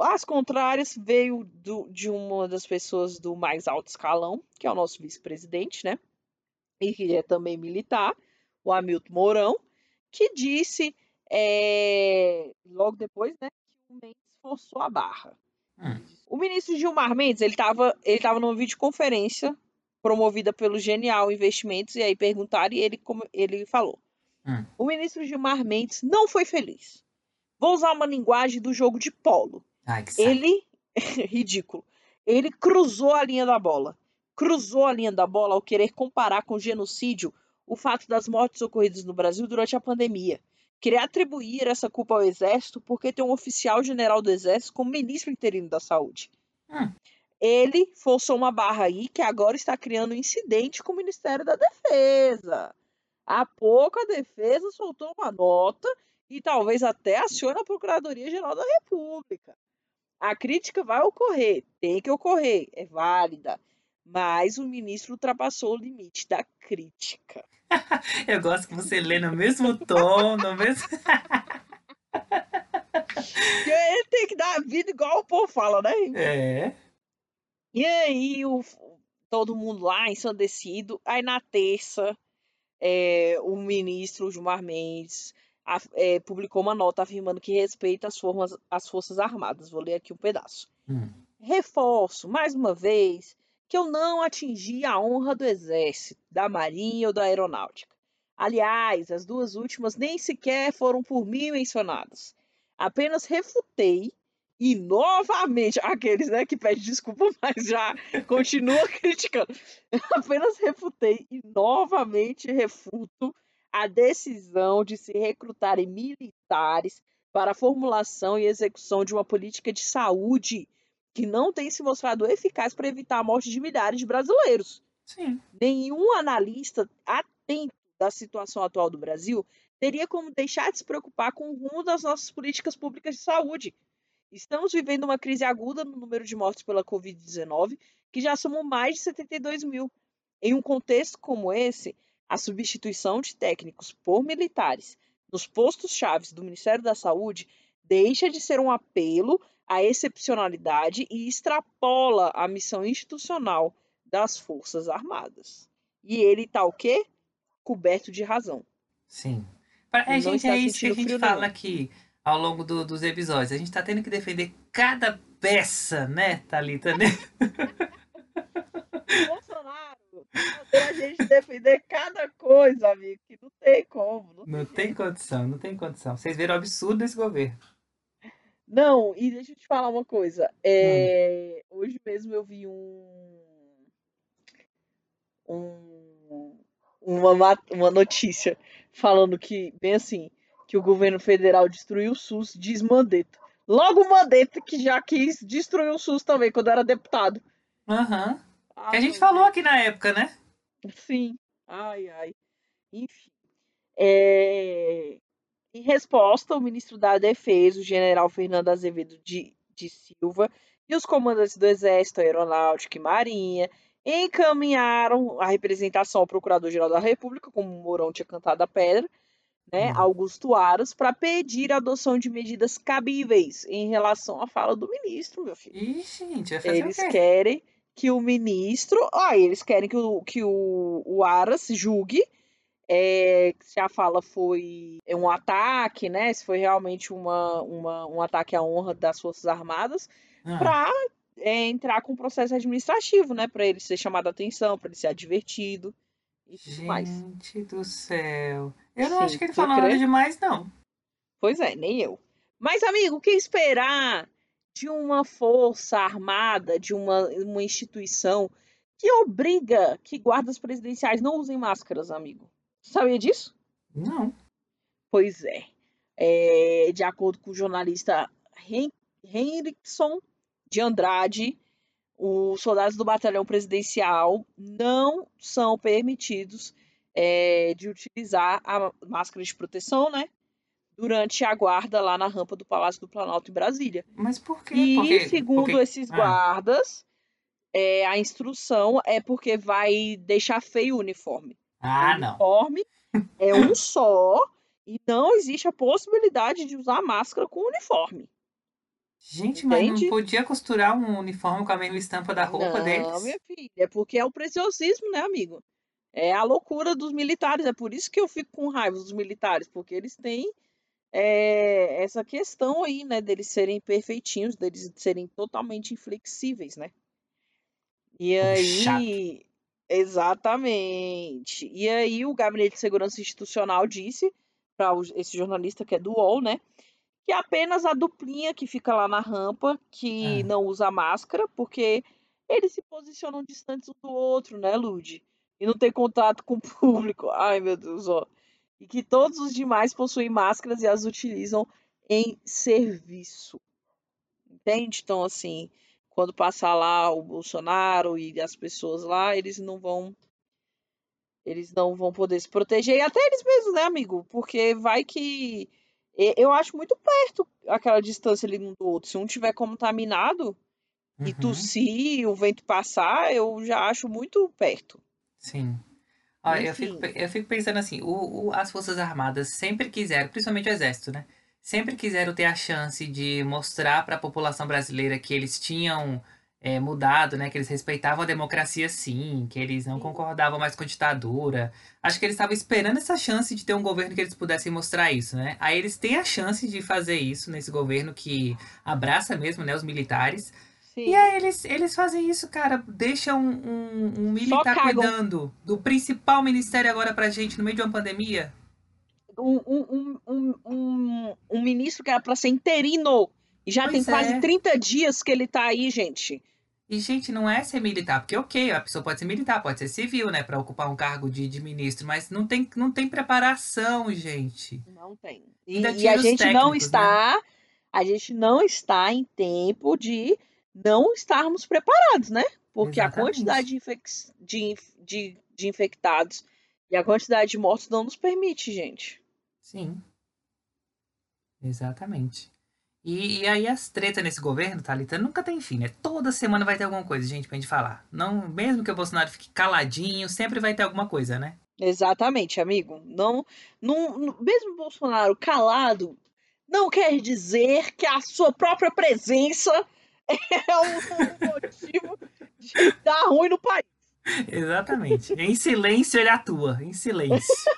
As contrárias veio de uma das pessoas do mais alto escalão, que é o nosso vice-presidente, né? E que é também militar, o Hamilton Mourão, que disse logo depois, né, que o Mendes forçou a barra. O ministro Gilmar Mendes, ele tava numa videoconferência promovida pelo Genial Investimentos, e aí perguntaram, e ele falou. O ministro Gilmar Mendes não foi feliz. Vou usar uma linguagem do jogo de polo. Ai, que saco. Ele, ridículo, ele cruzou a linha da bola. Cruzou a linha da bola ao querer comparar com genocídio o fato das mortes ocorridas no Brasil durante a pandemia. Querer atribuir essa culpa ao Exército porque tem um oficial general do Exército como ministro interino da Saúde. Ele forçou uma barra aí que agora está criando um incidente com o Ministério da Defesa. Há pouco a Defesa soltou uma nota e talvez até acione a Procuradoria-Geral da República. A crítica vai ocorrer, tem que ocorrer, é válida, mas o ministro ultrapassou o limite da crítica. Eu gosto que você lê no mesmo tom, no mesmo... Porque ele tem que dar a vida igual o povo fala, né? É. E aí, todo mundo lá ensandecido. Aí, na terça, o ministro Gilmar Mendes publicou uma nota afirmando que respeita as Forças Armadas. Vou ler aqui um pedaço. Reforço, mais uma vez, que eu não atingi a honra do Exército, da Marinha ou da Aeronáutica. Aliás, as duas últimas nem sequer foram por mim mencionadas. Apenas refutei e novamente, aqueles, né, que pedem desculpa, mas já continua criticando. Apenas refutei e novamente refuto a decisão de se recrutarem militares para a formulação e execução de uma política de saúde que não tem se mostrado eficaz para evitar a morte de milhares de brasileiros. Sim. Nenhum analista atento da situação atual do Brasil teria como deixar de se preocupar com o rumo das nossas políticas públicas de saúde. Estamos vivendo uma crise aguda no número de mortes pela Covid-19, que já somam mais de 72 mil. Em um contexto como esse, a substituição de técnicos por militares nos postos-chave do Ministério da Saúde deixa de ser um apelo à excepcionalidade e extrapola a missão institucional das Forças Armadas. E ele está o quê? Coberto de razão. Sim. Não Gente, está é isso que a sentindo gente frio fala nenhum. aqui ao longo dos episódios. A gente tá tendo que defender cada peça, né, Thalita? Né? O Bolsonaro tá fazendo a gente defender cada coisa, amigo, que não tem como. Não tem condição, não tem condição. Vocês viram o absurdo desse governo. Não, e deixa eu te falar uma coisa. Hoje mesmo eu vi uma notícia falando que, bem assim, que o governo federal destruiu o SUS, diz Mandetta. Logo o Mandetta, que já quis destruir o SUS também, quando era deputado. Aham. Que a gente meu falou Deus. aqui na época, né? Sim. Ai, ai. Enfim. Em resposta, o ministro da Defesa, o general Fernando Azevedo de Silva, e os comandantes do Exército, Aeronáutica e Marinha encaminharam a representação ao Procurador-Geral da República, como o Mourão tinha cantado a pedra, né, Augusto Aras, para pedir a adoção de medidas cabíveis em relação à fala do ministro, meu filho. Ixi, gente, vai fazer Eles o quê? querem que o ministro... eles querem que o Aras julgue se a fala foi um ataque, né? Se foi realmente um ataque à honra das Forças Armadas, para entrar com um processo administrativo, né? Para ele ser chamado a atenção, para ele ser advertido e tudo mais. Gente do céu. Eu não Sim, acho que ele tu falou nada crê? demais, não. Pois é, nem eu. Mas, amigo, o que esperar de uma força armada, de uma instituição que obriga que guardas presidenciais não usem máscaras, amigo? Sabia disso? Não. Pois é. De acordo com o jornalista Henrickson de Andrade, os soldados do batalhão presidencial não são permitidos de utilizar a máscara de proteção, né? Durante a guarda lá na rampa do Palácio do Planalto em Brasília. Mas por quê? E, segundo esses Ah, guardas, a instrução é porque vai deixar feio o uniforme. ah, O não. uniforme é um só e não existe a possibilidade de usar máscara com uniforme. Gente, mas não Entende? podia costurar um uniforme com a mesma estampa da roupa Não, deles? minha filha, é porque é o preciosismo, né, amigo? É a loucura dos militares, é por isso que eu fico com raiva dos militares, porque eles têm essa questão aí, né, deles serem perfeitinhos, deles serem totalmente inflexíveis, né? E Povo chato. aí, exatamente. E aí o Gabinete de Segurança Institucional disse para esse jornalista que é do UOL, né, que é apenas a duplinha que fica lá na rampa que Ah, não usa máscara, porque eles se posicionam distantes um do outro, né, Lude? E não tem contato com o público. Ai, meu Deus, ó. E que todos os demais possuem máscaras e as utilizam em serviço. Entende? Então, assim, quando passar lá o Bolsonaro e as pessoas lá, eles não vão poder se proteger, e até eles mesmos, né, amigo? Porque vai que eu acho muito perto aquela distância ali um do outro. Se um tiver contaminado e uhum, tossir, e o vento passar, eu já acho muito perto. sim. Ó, Enfim, eu fico pensando assim, as Forças Armadas sempre quiseram, principalmente o Exército, né? Sempre quiseram ter a chance de mostrar para a população brasileira que eles tinham mudado, né? Que eles respeitavam a democracia sim, que eles não sim, concordavam mais com a ditadura. Acho que eles estavam esperando essa chance de ter um governo que eles pudessem mostrar isso, né? Aí eles têm a chance de fazer isso nesse governo que abraça mesmo, né, os militares. E sim. aí eles fazem isso, cara. Deixam um Só militar cagam. cuidando do principal ministério agora pra gente no meio de uma pandemia. Um ministro que era para ser interino. E já tem Pois quase é. 30 dias que ele tá aí, gente. E, gente, não é ser militar, porque, ok, a pessoa pode ser militar, pode ser civil, né, pra ocupar um cargo de ministro, mas não tem preparação, gente. Não tem. Ainda E a tira os gente não técnicos, né? está, a gente não está em tempo de não estarmos preparados, né? Porque a quantidade Exatamente. de infectados e a quantidade de mortos não nos permite, gente. Sim, exatamente. E aí as tretas nesse governo, Thalita, nunca tem fim, né? Toda semana vai ter alguma coisa, gente, pra gente falar. Não, mesmo que o Bolsonaro fique caladinho, sempre vai ter alguma coisa, né? Exatamente, amigo. Mesmo Bolsonaro calado, não quer dizer que a sua própria presença é um motivo de dar ruim no país. Exatamente. Em silêncio ele atua, em silêncio.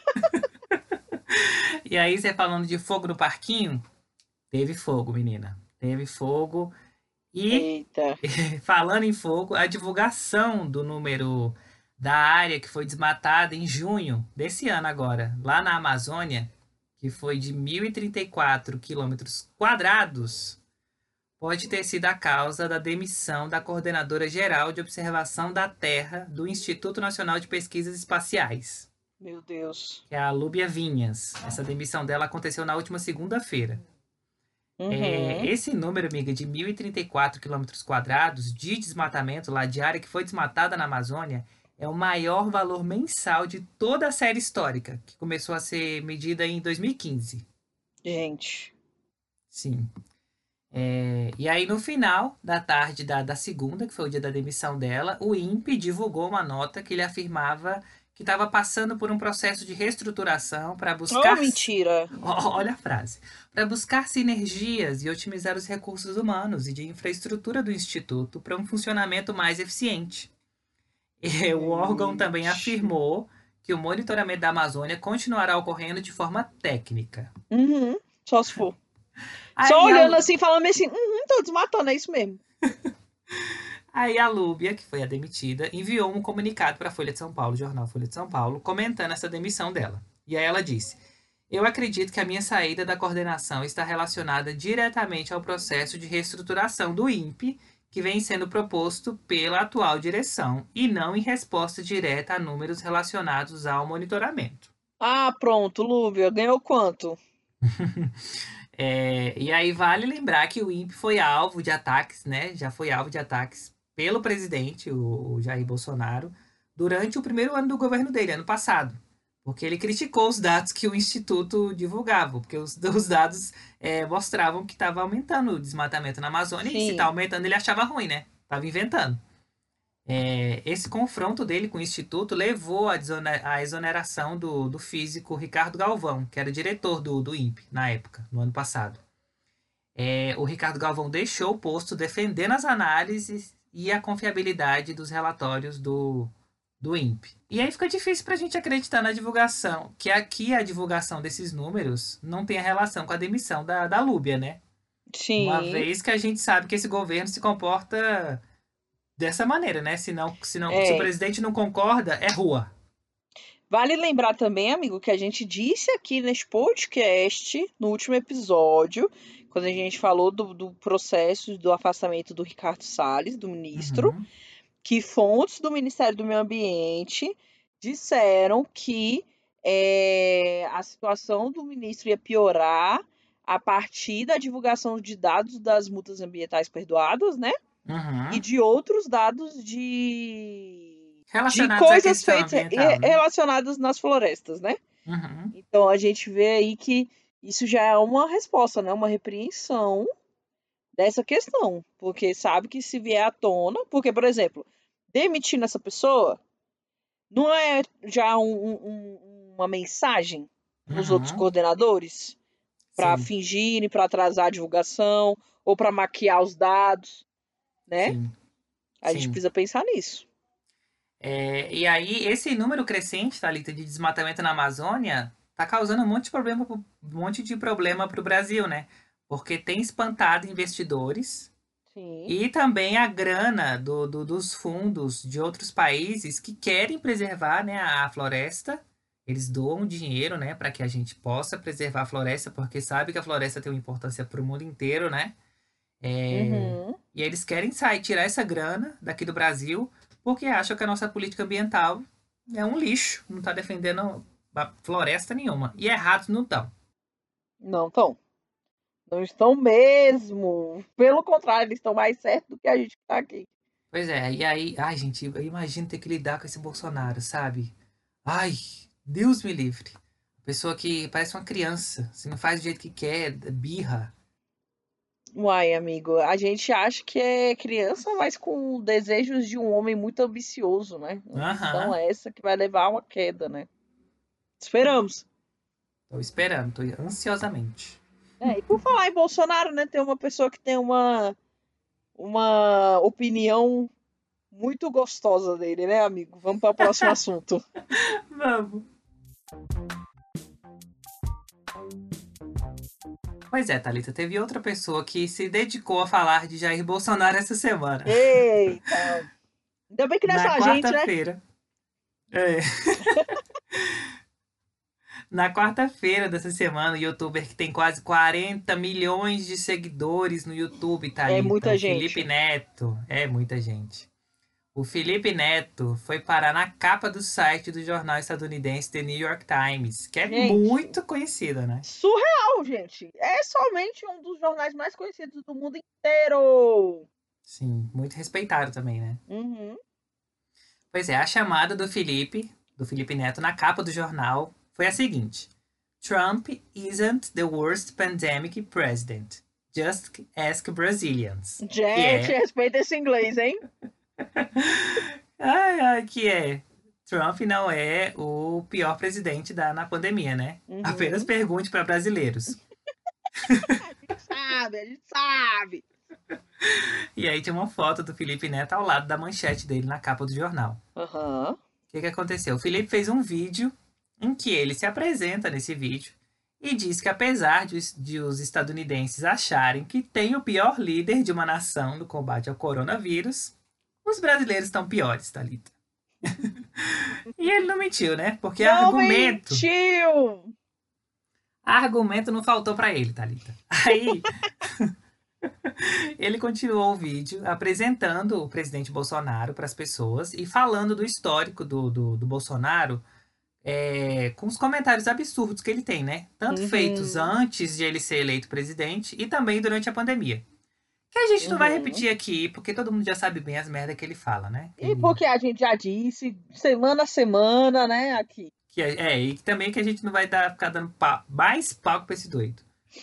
E aí você falando de fogo no parquinho, teve fogo, menina. Teve fogo. E Eita. falando em fogo, a divulgação do número da área que foi desmatada em junho desse ano agora, lá na Amazônia, que foi de 1.034 quilômetros quadrados, pode ter sido a causa da demissão da coordenadora geral de observação da Terra do Instituto Nacional de Pesquisas Espaciais, Meu Deus. que é a Lúbia Vinhas. Essa demissão dela aconteceu na última segunda-feira. Uhum. Esse número, amiga, de 1.034 quilômetros quadrados de desmatamento lá de área que foi desmatada na Amazônia é o maior valor mensal de toda a série histórica, que começou a ser medida em 2015. Gente. Sim. E aí, no final da tarde da segunda, que foi o dia da demissão dela, o INPE divulgou uma nota que ele afirmava que estava passando por um processo de reestruturação para Oh, buscar. mentira. Olha a frase. Para buscar sinergias e otimizar os recursos humanos e de infraestrutura do Instituto para um funcionamento mais eficiente. E o órgão também Gente. afirmou que o monitoramento da Amazônia continuará ocorrendo de forma técnica. Uhum. Só se for. Só Aí a, olhando assim, falando assim, tô desmatando, é isso mesmo. aí a Lúbia, que foi a demitida, enviou um comunicado para a Folha de São Paulo, jornal Folha de São Paulo, comentando essa demissão dela. E aí ela disse: Eu acredito que a minha saída da coordenação está relacionada diretamente ao processo de reestruturação do INPE, que vem sendo proposto pela atual direção, e não em resposta direta a números relacionados ao monitoramento. Ah, pronto, Lúvia, ganhou quanto? E aí vale lembrar que o INPE foi alvo de ataques, né? Já foi alvo de ataques pelo presidente, o Jair Bolsonaro, durante o primeiro ano do governo dele, ano passado. Porque ele criticou os dados que o Instituto divulgava, porque os dados mostravam que estava aumentando o desmatamento na Amazônia, e se está Sim. aumentando, ele achava ruim, né? Estava inventando. Esse confronto dele com o Instituto levou à exoneração do físico Ricardo Galvão, que era diretor do INPE na época, no ano passado. o Ricardo Galvão deixou o posto defendendo as análises e a confiabilidade dos relatórios do INPE. E aí fica difícil para a gente acreditar na divulgação, que aqui a divulgação desses números não tem a relação com a demissão da Lúbia, né? Uma Sim. vez que a gente sabe que esse governo se comporta dessa maneira, né? Se o É. presidente não concorda, é rua. Vale lembrar também, amigo, que a gente disse aqui neste podcast, no último episódio, quando a gente falou do processo do afastamento do Ricardo Salles, do ministro, Uhum, que fontes do Ministério do Meio Ambiente disseram que a situação do ministro ia piorar a partir da divulgação de dados das multas ambientais perdoadas, né? E uhum. de outros dados de Relacionados à coisas questão feitas ambiental, né? relacionadas nas florestas, né? Uhum, Então a gente vê aí que isso já é uma resposta, né? Uma repreensão dessa questão. Porque sabe que se vier à tona, porque, por exemplo, demitindo essa pessoa não é já uma mensagem para os outros uhum. coordenadores para Sim, fingirem, para atrasar a divulgação ou para maquiar os dados, né? sim, A gente sim. precisa pensar nisso. E aí, esse número crescente, Thalita, de desmatamento na Amazônia, tá causando um monte de problema para o Brasil, né? Porque tem espantado investidores Sim. e também a grana dos fundos de outros países que querem preservar, né, a floresta. Eles doam dinheiro, né, para que a gente possa preservar a floresta, porque sabe que a floresta tem uma importância para o mundo inteiro, né? É, Uhum. E eles querem sair, tirar essa grana daqui do Brasil, porque acham que a nossa política ambiental é um lixo, não está defendendo a floresta nenhuma. E errados não estão. Não estão. Não estão mesmo. Pelo contrário, eles estão mais certos do que a gente que tá aqui. Pois é, e aí, ai gente, eu imagino ter que lidar com esse Bolsonaro, sabe? Ai, Deus me livre. Pessoa que parece uma criança, se não faz do jeito que quer, birra. Uai, amigo, a gente acha que é criança, mas com desejos de um homem muito ambicioso, né? Ambição Aham, essa que vai levar a uma queda, né? Esperamos. tô esperando, tô ansiosamente. É, e por falar em Bolsonaro, né? Tem uma pessoa que tem uma opinião muito gostosa dele, né, amigo? Vamos para o próximo assunto. Vamos. Pois é, Thalita, teve outra pessoa que se dedicou a falar de Jair Bolsonaro essa semana. Eita! Ainda bem que não é só Na a gente, né? quarta-feira. É. Na quarta-feira dessa semana, o youtuber que tem quase 40 milhões de seguidores no YouTube, É Thalita, muita o Felipe gente. Neto. É muita gente. O Felipe Neto foi parar na capa do site do jornal estadunidense The New York Times, que é Gente, muito conhecida, né? surreal, gente. É somente um dos jornais mais conhecidos do mundo inteiro. Sim, muito respeitado também, né? Uhum. Pois é, a chamada do Felipe Neto, na capa do jornal foi a seguinte: Trump isn't the worst pandemic president. Just ask Brazilians. Que Gente, é. respeita esse inglês, hein? Ai, ai, que é. Trump não é o pior presidente na pandemia, né? Apenas Uhum. pergunte para brasileiros. A gente sabe, a gente sabe. E aí tinha uma foto do Felipe Neto ao lado da manchete dele na capa do jornal. Aham. O que aconteceu? O Felipe fez um vídeo em que ele se apresenta nesse vídeo e diz que apesar de os estadunidenses acharem que tem o pior líder de uma nação no combate ao coronavírus, os brasileiros estão piores, Thalita. E ele não mentiu, né? Porque Não mentiu! argumento não faltou para ele, Thalita. Aí ele continuou o vídeo apresentando o presidente Bolsonaro para as pessoas e falando do histórico do Bolsonaro, com os comentários absurdos que ele tem, né? Tanto feitos Uhum. antes de ele ser eleito presidente e também durante a pandemia. Que a gente não vai Uhum. repetir aqui, porque todo mundo já sabe bem as merdas que ele fala, né? E porque a gente já disse, semana a semana, né, aqui. E também que a gente não vai ficar dando mais palco pra esse doido.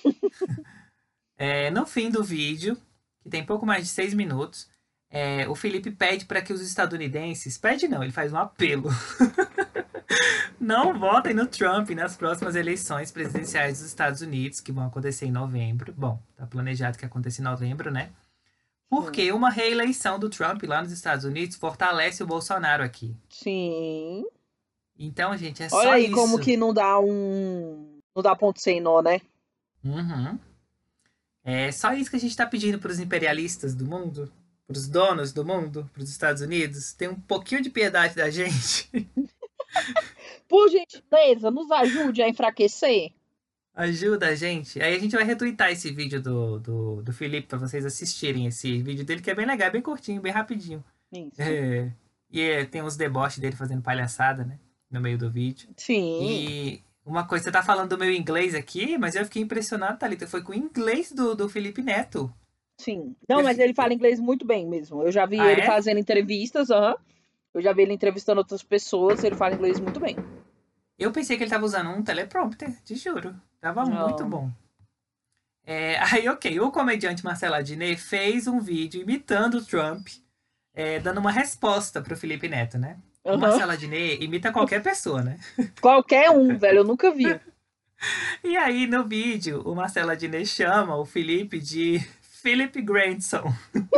No fim do vídeo, que tem pouco mais de 6 minutos, o Felipe pede para que os estadunidenses. Pede não, ele faz um apelo. Não votem no Trump nas próximas eleições presidenciais dos Estados Unidos, que vão acontecer em novembro. Bom, tá planejado que aconteça em novembro, né? Porque uma reeleição do Trump lá nos Estados Unidos fortalece o Bolsonaro aqui. Sim. Então, gente, é Olha só aí como isso. que não dá um. Não dá ponto sem nó, né? Uhum. É só isso que a gente tá pedindo pros imperialistas do mundo, pros donos do mundo, pros Estados Unidos. Tem um pouquinho de piedade da gente. Por gentileza, nos ajude a enfraquecer. Ajuda a gente. Aí a gente vai retweetar esse vídeo do Felipe pra vocês assistirem esse vídeo dele, que é bem legal, é bem curtinho, bem rapidinho. Isso. É, tem uns deboches dele fazendo palhaçada, né? No meio do vídeo. Sim. E uma coisa, você tá falando do meu inglês aqui, mas eu fiquei impressionado, Thalita. Foi com o inglês do Felipe Neto. Sim. Não, mas ele fala inglês muito bem mesmo. Eu já vi Ah, ele é? fazendo entrevistas, Eu já vi ele entrevistando outras pessoas, ele fala inglês muito bem. Eu pensei que ele tava usando um teleprompter, te juro. Tava muito Não. bom. Aí, ok, o comediante Marcelo Adnet fez um vídeo imitando o Trump, dando uma resposta pro Felipe Neto, né? O Aham. Marcelo Adnet imita qualquer pessoa, né? Qualquer um, velho, eu nunca vi. E aí, no vídeo, o Marcelo Adnet chama o Felipe de Philip Grandson,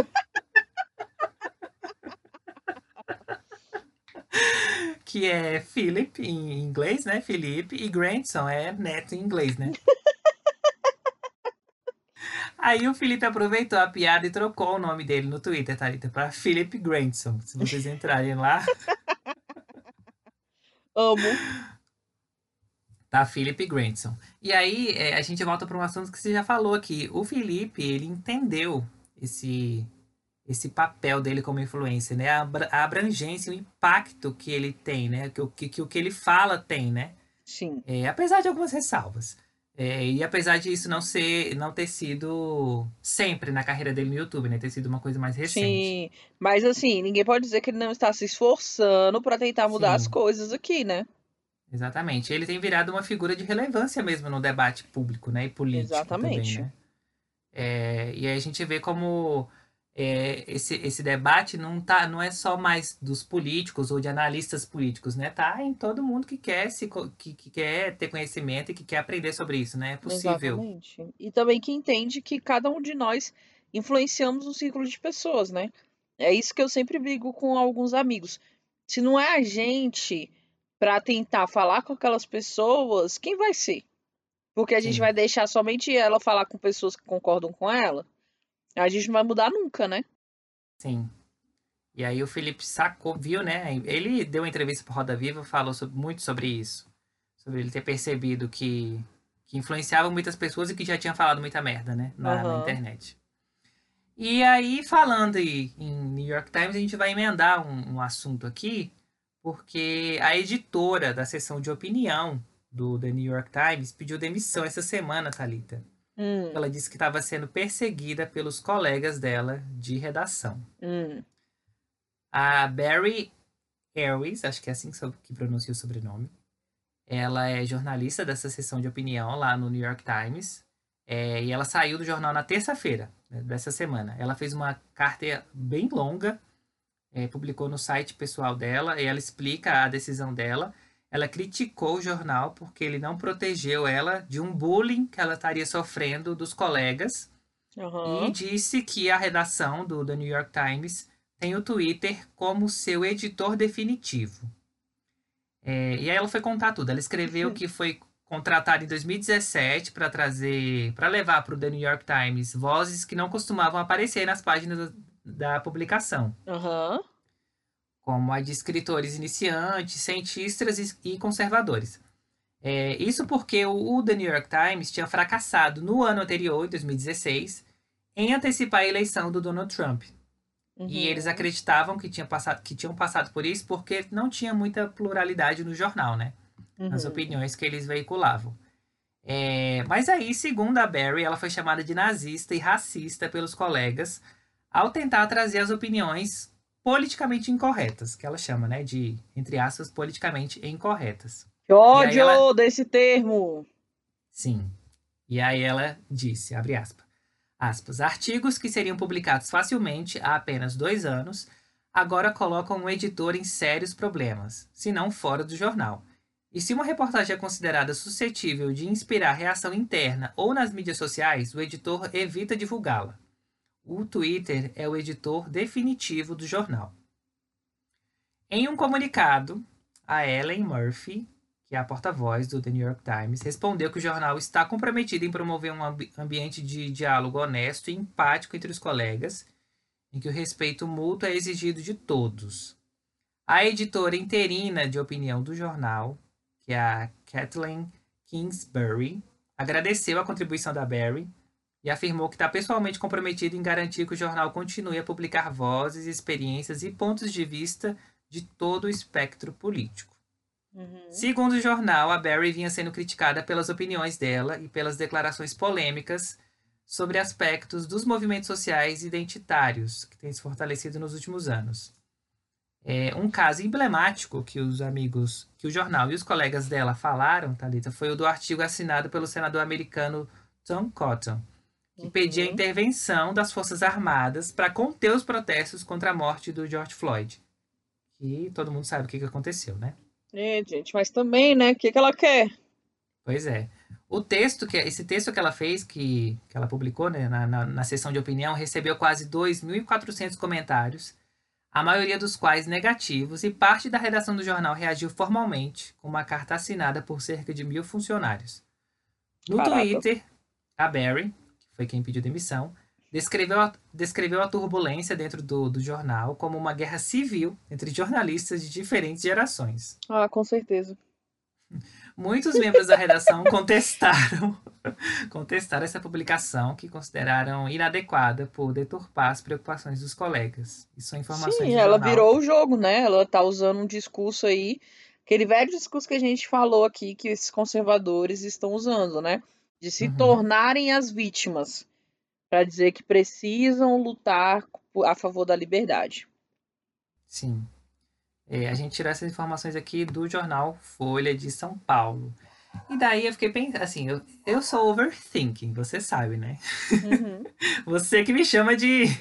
que é Philip em inglês, né? Felipe, e Grandson é neto em inglês, né? Aí o Felipe aproveitou a piada e trocou o nome dele no Twitter, Thalita, pra Philip Grandson. Se vocês entrarem lá, Amo. tá Philip Grandson. E aí a gente volta para um assunto que você já falou aqui. O Felipe, ele entendeu esse papel dele como influencer, né? A abrangência, o impacto que ele tem, né? Que o que ele fala tem, né? Sim. Apesar de algumas ressalvas. E apesar de isso não ter sido sempre na carreira dele no YouTube, né? Ter sido uma coisa mais recente. Sim. Mas assim, ninguém pode dizer que ele não está se esforçando pra tentar mudar as Sim, coisas aqui, né? exatamente. Ele tem virado uma figura de relevância mesmo no debate público, né? E político também, Exatamente. né? E aí a gente vê como esse debate não é só mais dos políticos ou de analistas políticos, né? Tá em todo mundo que quer, que quer ter conhecimento e que quer aprender sobre isso, né? É possível. Exatamente. E também que entende que cada um de nós influenciamos um círculo de pessoas, né? É isso que eu sempre brigo com alguns amigos. Se não é a gente para tentar falar com aquelas pessoas, quem vai ser? Porque a gente Sim, vai deixar somente ela falar com pessoas que concordam com ela? A gente não vai mudar nunca, né? sim. E aí o Felipe sacou, viu, né? Ele deu uma entrevista para Roda Viva, falou muito sobre isso. Sobre ele ter percebido que influenciava muitas pessoas e que já tinha falado muita merda, né? Na Aham. internet. E aí, falando em New York Times, a gente vai emendar um assunto aqui, porque a editora da seção de opinião do The New York Times pediu demissão essa semana, Thalita. Hum, Ela disse que estava sendo perseguida pelos colegas dela de redação. hum. A Barry Harris, acho que é assim que pronuncia o sobrenome, ela é jornalista dessa seção de opinião lá no New York Times. E ela saiu do jornal na terça-feira, né, dessa semana. Ela fez uma carta bem longa, publicou no site pessoal dela, e ela explica a decisão dela. Ela criticou o jornal porque ele não protegeu ela de um bullying que ela estaria sofrendo dos colegas. E Aham. disse que a redação do The New York Times tem o Twitter como seu editor definitivo. E aí ela foi contar tudo. Ela escreveu que foi contratada em 2017 para levar para o The New York Times vozes que não costumavam aparecer nas páginas da publicação, Aham. como a de escritores iniciantes, cientistas e conservadores. Isso porque o The New York Times tinha fracassado no ano anterior, em 2016, em antecipar a eleição do Donald Trump. E eles Uhum. acreditavam que tinham passado por isso porque não tinha muita pluralidade no jornal, né? Nas Uhum. opiniões que eles veiculavam. Mas aí, segundo a Barry, ela foi chamada de nazista e racista pelos colegas ao tentar trazer as opiniões politicamente incorretas, que ela chama, né, de, entre aspas, politicamente incorretas. Que E aí ela, ódio desse termo! sim, e aí ela disse, abre aspas, artigos que seriam publicados facilmente há apenas 2 anos agora colocam um editor em sérios problemas, se não fora do jornal. E se uma reportagem é considerada suscetível de inspirar reação interna ou nas mídias sociais, o editor evita divulgá-la. O Twitter é o editor definitivo do jornal. Em um comunicado, a Ellen Murphy, que é a porta-voz do The New York Times, respondeu que o jornal está comprometido em promover um ambiente de diálogo honesto e empático entre os colegas, em que o respeito mútuo é exigido de todos. A editora interina de opinião do jornal, que é a Kathleen Kingsbury, agradeceu a contribuição da Barry e afirmou que está pessoalmente comprometido em garantir que o jornal continue a publicar vozes, experiências e pontos de vista de todo o espectro político. Segundo o jornal, a Barry vinha sendo criticada pelas opiniões dela e pelas declarações polêmicas sobre aspectos dos movimentos sociais identitários que têm se fortalecido nos últimos anos. Um caso emblemático que que o jornal e os colegas dela falaram, Thalita, foi o do artigo assinado pelo senador americano Tom Cotton, que pedia a intervenção das Forças Armadas para conter os protestos contra a morte do George Floyd. E todo mundo sabe o que aconteceu, né? Gente, mas também, né? O que ela quer? Pois é. Esse texto que ela fez, que ela publicou, né, na seção de opinião, recebeu quase 2.400 comentários, a maioria dos quais negativos, e parte da redação do jornal reagiu formalmente com uma carta assinada por cerca de 1.000 funcionários. No Twitter, a Barry, que foi quem pediu demissão, descreveu a turbulência dentro do jornal como uma guerra civil entre jornalistas de diferentes gerações. Ah, com certeza. Muitos membros da redação contestaram essa publicação, que consideraram inadequada por deturpar as preocupações dos colegas. Isso são informações do Sim, ela jornal. virou o jogo, né? Ela tá usando um discurso aí, aquele velho discurso que a gente falou aqui, que esses conservadores estão usando, né? De se tornarem as vítimas, para dizer que precisam lutar a favor da liberdade. Sim. A gente tirou essas informações aqui do jornal Folha de São Paulo. E daí eu fiquei pensando, assim, eu sou overthinking, você sabe, né? Você que me chama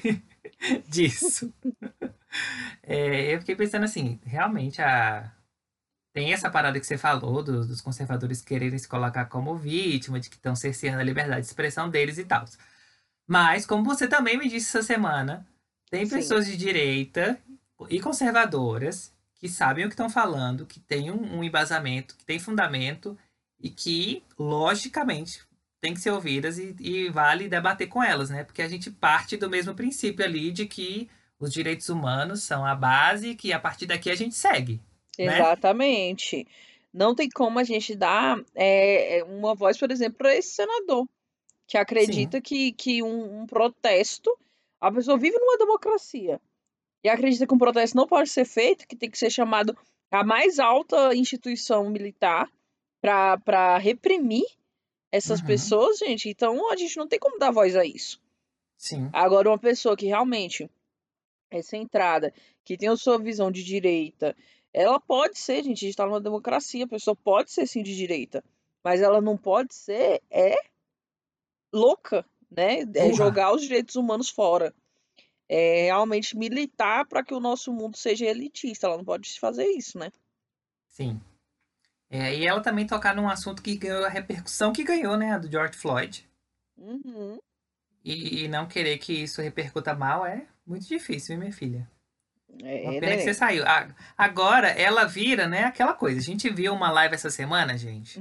disso. Eu fiquei pensando assim, realmente tem essa parada que você falou dos conservadores quererem se colocar como vítima, de que estão cerceando a liberdade de expressão deles e tal. Mas, como você também me disse essa semana, tem pessoas de direita e conservadoras que sabem o que estão falando, que têm um embasamento, que tem fundamento e que, logicamente, tem que ser ouvidas e vale debater com elas, né? Porque a gente parte do mesmo princípio ali de que os direitos humanos são a base e que a partir daqui a gente segue. Exatamente. Né? Não tem como a gente dar uma voz, por exemplo, para esse senador, que acredita que um protesto... A pessoa vive numa democracia e acredita que um protesto não pode ser feito, que tem que ser chamado a mais alta instituição militar para reprimir essas pessoas, gente. Então, a gente não tem como dar voz a isso. Sim. Agora, uma pessoa que realmente é centrada, que tem a sua visão de direita, ela pode ser, gente, a gente está numa democracia, a pessoa pode ser, sim, de direita, mas ela não pode ser, louca, né? Jogar os direitos humanos fora. Realmente militar para que o nosso mundo seja elitista. Ela não pode fazer isso, né? Sim. E ela também tocar num assunto que ganhou a repercussão que ganhou, né? A do George Floyd. E não querer que isso repercuta mal é muito difícil, hein, minha filha? Uma pena que você saiu. Agora ela vira, né, aquela coisa. A gente viu uma live essa semana, gente.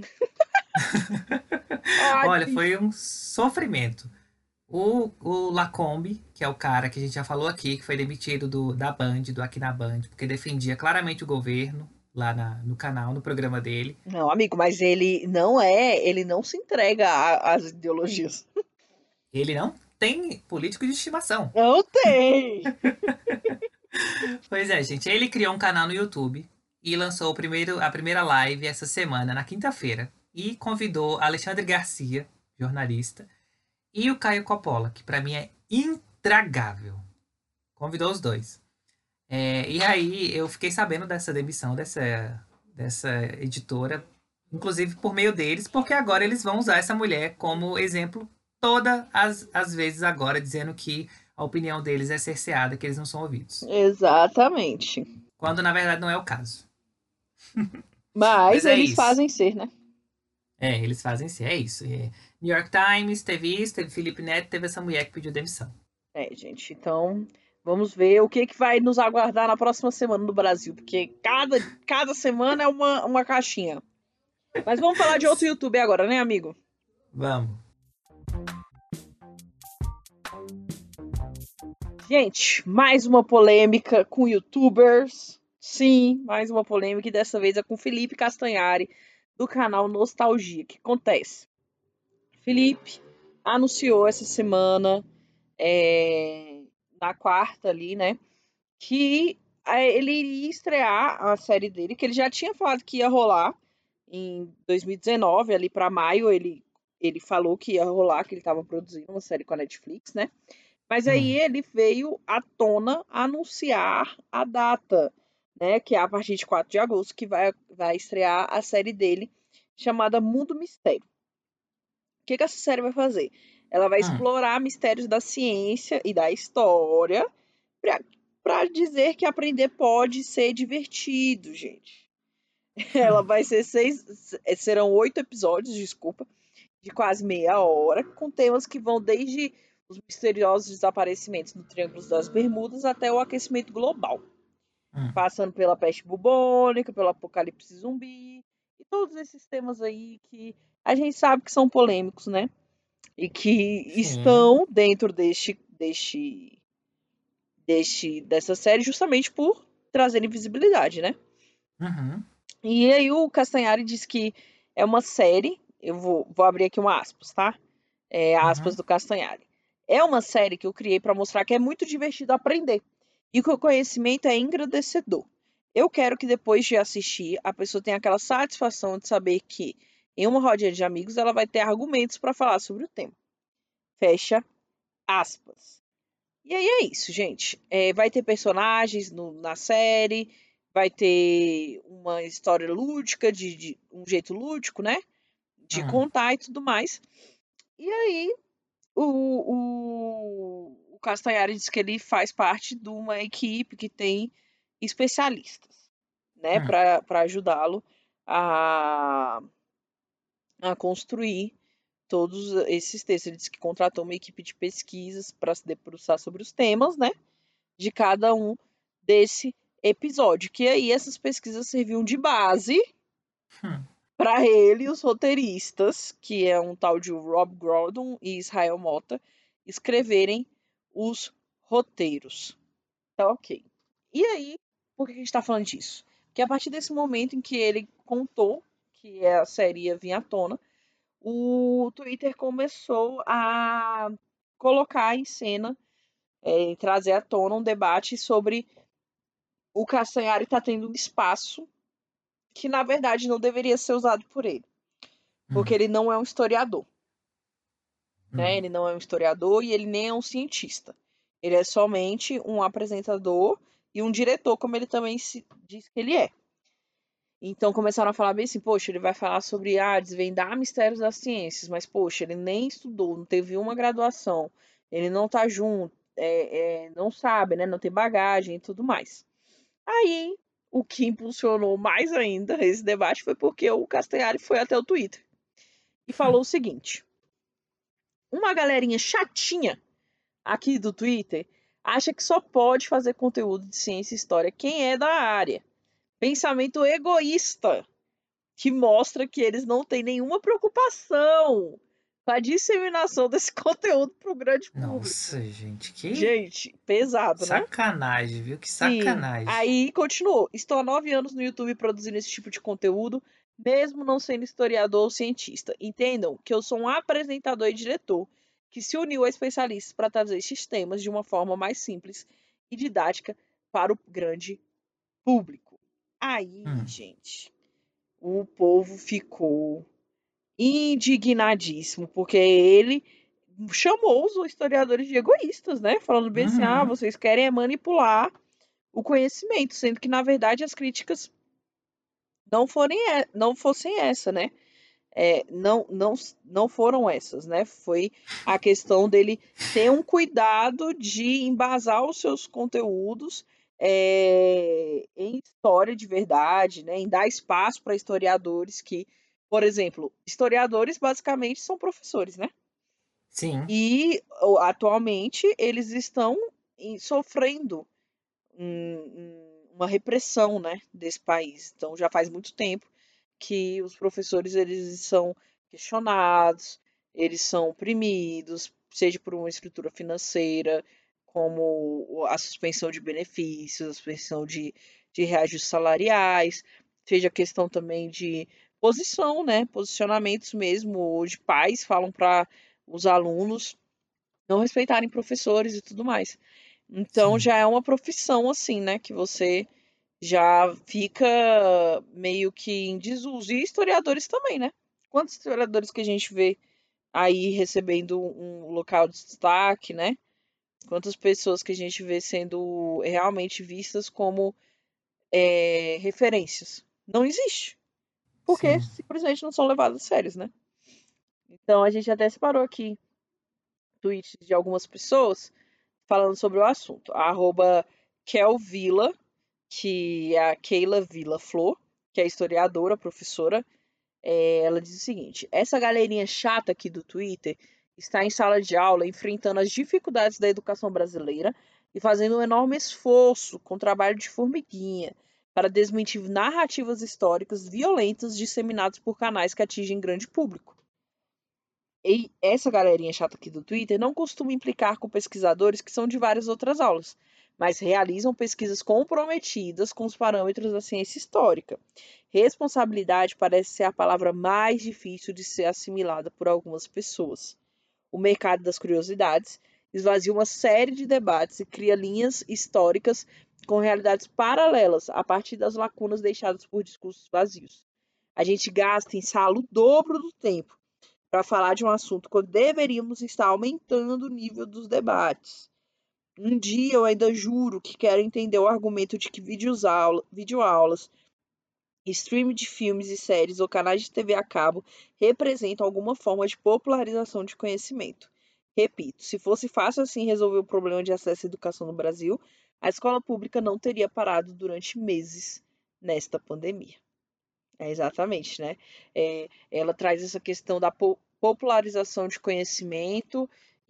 Olha, foi um sofrimento. O Lacombe, que é o cara que a gente já falou aqui, que foi demitido da Band, do Aqui na Band, porque defendia claramente o governo lá no canal, no programa dele. Não, amigo, mas ele não se entrega às ideologias. Ele não tem político de estimação. Não tem! Pois é, gente. Ele criou um canal no YouTube e lançou a primeira live essa semana, na quinta-feira. E convidou Alexandre Garcia, jornalista, e o Caio Coppola, que pra mim é intragável. Convidou os dois. E aí eu fiquei sabendo dessa demissão dessa editora, inclusive por meio deles, porque agora eles vão usar essa mulher como exemplo todas as vezes agora, dizendo que a opinião deles é cerceada, que eles não são ouvidos. Exatamente. Quando, na verdade, não é o caso. Mas Mas é eles isso. fazem ser, né? Eles fazem sim, é isso. New York Times teve isso, teve Felipe Neto, teve essa mulher que pediu demissão. Gente, então vamos ver o que vai nos aguardar na próxima semana no Brasil, porque cada semana é uma caixinha. Mas vamos falar de outro YouTube agora, né, amigo? Vamos. Gente, mais uma polêmica com YouTubers. Sim, mais uma polêmica e dessa vez é com Felipe Castanhari, do canal Nostalgia. O que acontece? Felipe anunciou essa semana, na quarta ali, né, que ele iria estrear a série dele, que ele já tinha falado que ia rolar em 2019, ali para maio, ele falou que ia rolar, que ele estava produzindo uma série com a Netflix, né? Mas aí ele veio à tona anunciar a data, né? Que é a partir de 4 de agosto, que vai estrear a série dele, chamada Mundo Mistério. O que essa série vai fazer? Ela vai explorar mistérios da ciência e da história para dizer que aprender pode ser divertido, gente. Ela vai ser serão 8 episódios, desculpa, de quase meia hora, com temas que vão desde os misteriosos desaparecimentos no Triângulo das Bermudas até o aquecimento global, passando pela peste bubônica, pelo apocalipse zumbi e todos esses temas aí que a gente sabe que são polêmicos, né? E que estão dentro dessa série justamente por trazerem visibilidade, né? E aí o Castanhari diz que é uma série, eu vou abrir aqui uma aspas, tá? Aspas do Castanhari. É uma série que eu criei para mostrar que é muito divertido aprender e que o conhecimento é engrandecedor. Eu quero que depois de assistir, a pessoa tenha aquela satisfação de saber que, em uma rodinha de amigos, ela vai ter argumentos para falar sobre o tema. Fecha aspas. E aí é isso, gente. Vai ter personagens na série, vai ter uma história lúdica, de um jeito lúdico, né? De contar e tudo mais. E aí, o Castanhari diz que ele faz parte de uma equipe que tem especialistas, né? Para ajudá-lo a construir todos esses textos. Ele disse que contratou uma equipe de pesquisas para se debruçar sobre os temas, né? De cada um desse episódio. Que aí essas pesquisas serviam de base para ele e os roteiristas, que é um tal de Rob Gordon e Israel Mota, escreverem os roteiros. Tá ok. E aí, por que a gente está falando disso? Porque a partir desse momento em que ele contou que a série ia vir à tona, o Twitter começou a colocar em cena, trazer à tona um debate sobre o Castanhari está tendo um espaço que, na verdade, não deveria ser usado por ele. Porque ele não é um historiador. Né? Ele não é um historiador e ele nem é um cientista. Ele é somente um apresentador e um diretor, como ele também diz que ele é. Então começaram a falar bem assim, poxa, ele vai falar sobre desvendar mistérios das ciências, mas poxa, ele nem estudou, não teve uma graduação, ele não tá junto, não sabe, né? Não tem bagagem e tudo mais. Aí, o que impulsionou mais ainda esse debate foi porque o Castanhari foi até o Twitter e falou o seguinte: uma galerinha chatinha aqui do Twitter acha que só pode fazer conteúdo de ciência e história quem é da área. Pensamento egoísta, que mostra que eles não têm nenhuma preocupação com a disseminação desse conteúdo para o grande público. Nossa, gente, que Gente, pesado, né? sacanagem, viu? Que Sim. sacanagem. Aí continuou. Estou há 9 anos no YouTube produzindo esse tipo de conteúdo, mesmo não sendo historiador ou cientista. Entendam que eu sou um apresentador e diretor que se uniu a especialistas para trazer esses temas de uma forma mais simples e didática para o grande público. Aí, gente, o povo ficou indignadíssimo, porque ele chamou os historiadores de egoístas, né? Falando bem assim, vocês querem manipular o conhecimento, sendo que, na verdade, as críticas não fossem essa, né? não foram essas, né? Foi a questão dele ter um cuidado de embasar os seus conteúdos em história de verdade, né? Em dar espaço para historiadores que, por exemplo, historiadores basicamente são professores, né? Sim, E atualmente eles estão sofrendo uma repressão, né, desse país. Então já faz muito tempo que os professores eles são questionados, eles são oprimidos, seja por uma estrutura financeira, como a suspensão de benefícios, a suspensão de reajustes salariais, seja a questão também de posição, né, posicionamentos mesmo. Hoje pais falam para os alunos não respeitarem professores e tudo mais. Então sim, já é uma profissão assim, né, que você já fica meio que em desuso. E historiadores também, né? Quantos historiadores que a gente vê aí recebendo um local de destaque, né? Quantas pessoas que a gente vê sendo realmente vistas como referências? Não existe, porque sim. simplesmente não são levados a sérios, né? Então a gente até separou aqui tweets de algumas pessoas falando sobre o assunto. A arroba Kelvila, que é a Keila Vila Flor, que é historiadora, professora. Ela diz o seguinte: essa galerinha chata aqui do Twitter está em sala de aula enfrentando as dificuldades da educação brasileira e fazendo um enorme esforço com trabalho de formiguinha para desmentir narrativas históricas violentas disseminadas por canais que atingem grande público. E essa galerinha chata aqui do Twitter não costuma implicar com pesquisadores que são de várias outras aulas, mas realizam pesquisas comprometidas com os parâmetros da ciência histórica. Responsabilidade parece ser a palavra mais difícil de ser assimilada por algumas pessoas. O mercado das curiosidades esvazia uma série de debates e cria linhas históricas com realidades paralelas a partir das lacunas deixadas por discursos vazios. A gente gasta em sala o dobro do tempo para falar de um assunto quando deveríamos estar aumentando o nível dos debates. Um dia eu ainda juro que quero entender o argumento de que videoaulas, streaming de filmes e séries ou canais de TV a cabo representam alguma forma de popularização de conhecimento. Repito, se fosse fácil assim resolver o problema de acesso à educação no Brasil, a escola pública não teria parado durante meses nesta pandemia. Exatamente, né? Ela traz essa questão da popularização de conhecimento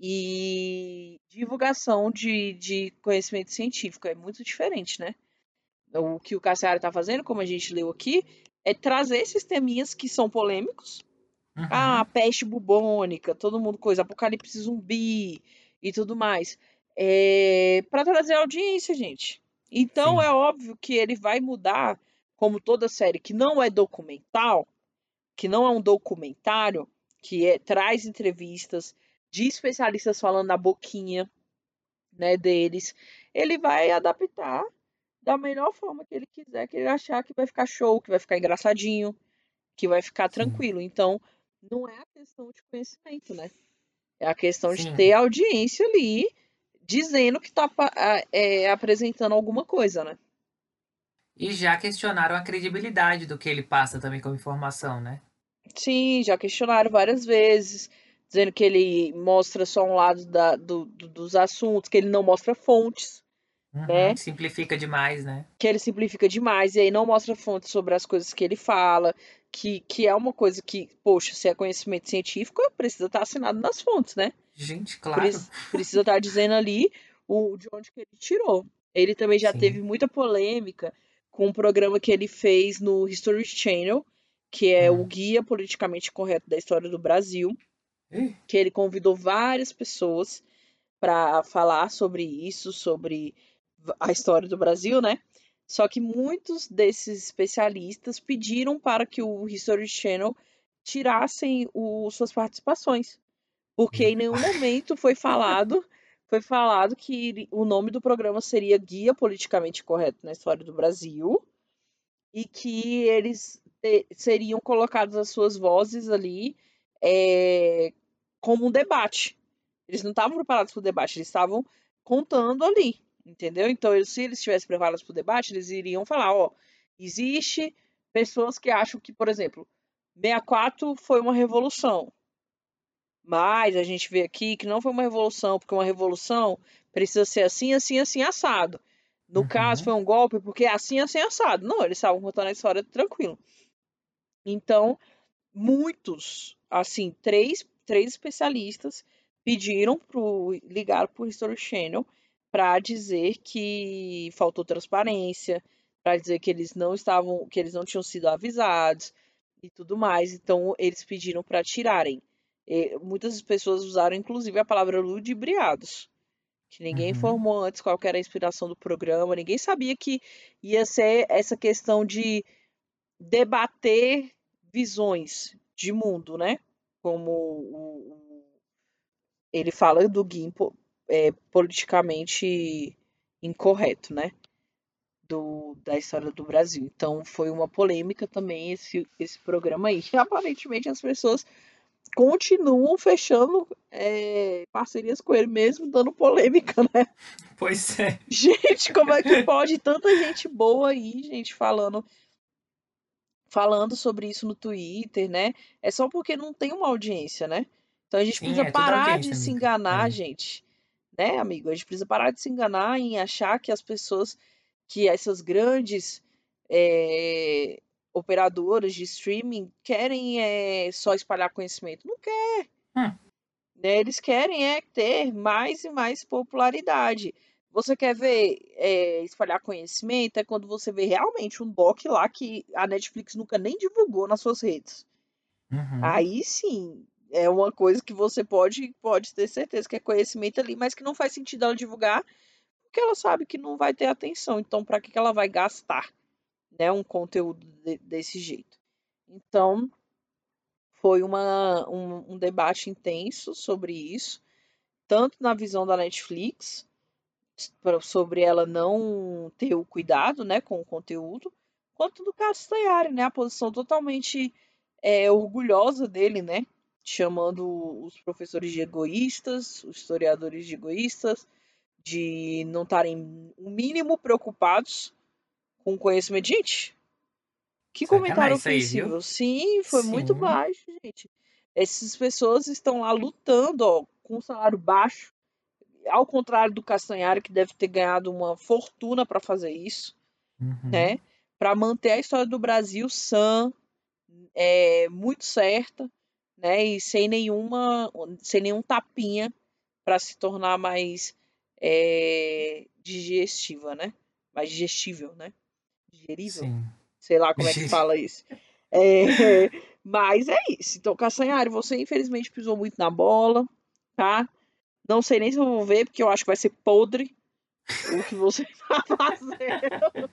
e divulgação de conhecimento científico. É muito diferente, né? O que o Cassiaro está fazendo, como a gente leu aqui, é trazer esses teminhas que são polêmicos. Ah, Uhum, peste bubônica, todo mundo coisa, apocalipse zumbi e tudo mais. Para trazer audiência, gente. Então sim, é óbvio que ele vai mudar, como toda série que não é documental, que não é um documentário, traz entrevistas de especialistas falando na boquinha, né, deles. Ele vai adaptar da melhor forma que ele quiser, que ele achar que vai ficar show, que vai ficar engraçadinho, que vai ficar sim, tranquilo. Então, não é a questão de conhecimento, né? É a questão de sim. ter audiência ali dizendo que está apresentando alguma coisa, né? E já questionaram a credibilidade do que ele passa também como informação, né? Sim, já questionaram várias vezes, dizendo que ele mostra só um lado dos assuntos, que ele não mostra fontes, Uhum, né? simplifica demais, né? Que ele simplifica demais e aí não mostra fontes sobre as coisas que ele fala, que é uma coisa que, poxa, se é conhecimento científico, precisa estar assinado nas fontes, né? Gente, claro. Precisa estar dizendo ali de onde que ele tirou. Ele também já teve Sim. muita polêmica com um programa que ele fez no History Channel, que é o Hum. guia politicamente correto da história do Brasil, Ih, que ele convidou várias pessoas para falar sobre isso, sobre a história do Brasil, né? Só que muitos desses especialistas pediram para que o History Channel tirassem suas participações, porque em nenhum momento foi falado que o nome do programa seria Guia Politicamente Correto na História do Brasil e que eles seriam colocados as suas vozes ali como um debate. Eles não estavam preparados para o debate, eles estavam contando ali, entendeu? Então, se eles estivessem preparados para o debate, eles iriam falar, ó, existe pessoas que acham que, por exemplo, 64 foi uma revolução. Mas a gente vê aqui que não foi uma revolução, porque uma revolução precisa ser assim, assim, assim, assado. No caso, foi um golpe porque é assim, assim, assado. Não, eles estavam contando a história tranquilo. Então, muitos, assim, três especialistas ligaram pro History Channel para dizer que faltou transparência, para dizer que eles não tinham sido avisados e tudo mais. Então, eles pediram para tirarem. Muitas pessoas usaram, inclusive, a palavra ludibriados, que ninguém informou antes qual que era a inspiração do programa, ninguém sabia que ia ser essa questão de debater visões de mundo, né? Como ele fala do Gimpo politicamente incorreto, né? Da história do Brasil. Então foi uma polêmica também esse programa aí. E, aparentemente as pessoas continuam fechando parcerias com ele mesmo, dando polêmica, né? Pois é. Gente, como é que pode tanta gente boa aí, gente, falando sobre isso no Twitter, né? É só porque não tem uma audiência, né? Então a gente Sim, precisa é toda parar de audiência, se amiga. enganar, É. gente. Né, amigo? A gente precisa parar de se enganar em achar que as pessoas, que essas grandes operadoras de streaming querem só espalhar conhecimento. Não quer. Hum, Né? Eles querem ter mais e mais popularidade. Você quer ver espalhar conhecimento? É quando você vê realmente um doc lá que a Netflix nunca nem divulgou nas suas redes. uhum. Aí sim, é uma coisa que você pode ter certeza que é conhecimento ali, mas que não faz sentido ela divulgar, porque ela sabe que não vai ter atenção. Então, para que ela vai gastar, né, um conteúdo desse jeito? Então, foi um debate intenso sobre isso, tanto na visão da Netflix, sobre ela não ter o cuidado, né, com o conteúdo, quanto do Castanhari, né, a posição totalmente orgulhosa dele, né, chamando os professores de egoístas, os historiadores de egoístas, de não estarem o mínimo preocupados com o conhecimento. Gente, que Sacanagem comentário isso aí, viu? ofensivo. Sim, foi muito Sim. baixo, gente. Essas pessoas estão lá lutando, ó, com um salário baixo, ao contrário do Castanhari, que deve ter ganhado uma fortuna para fazer isso, Uhum. né? Para manter a história do Brasil sã, muito certa, né? E sem nenhum tapinha para se tornar mais digestiva, né? Mais digestível, né? Digerível? Sim. Sei lá como é que se fala isso. É, mas é isso. Então, Castanhari, você infelizmente pisou muito na bola, tá? Não sei nem se eu vou ver, porque eu acho que vai ser podre o que você tá fazendo.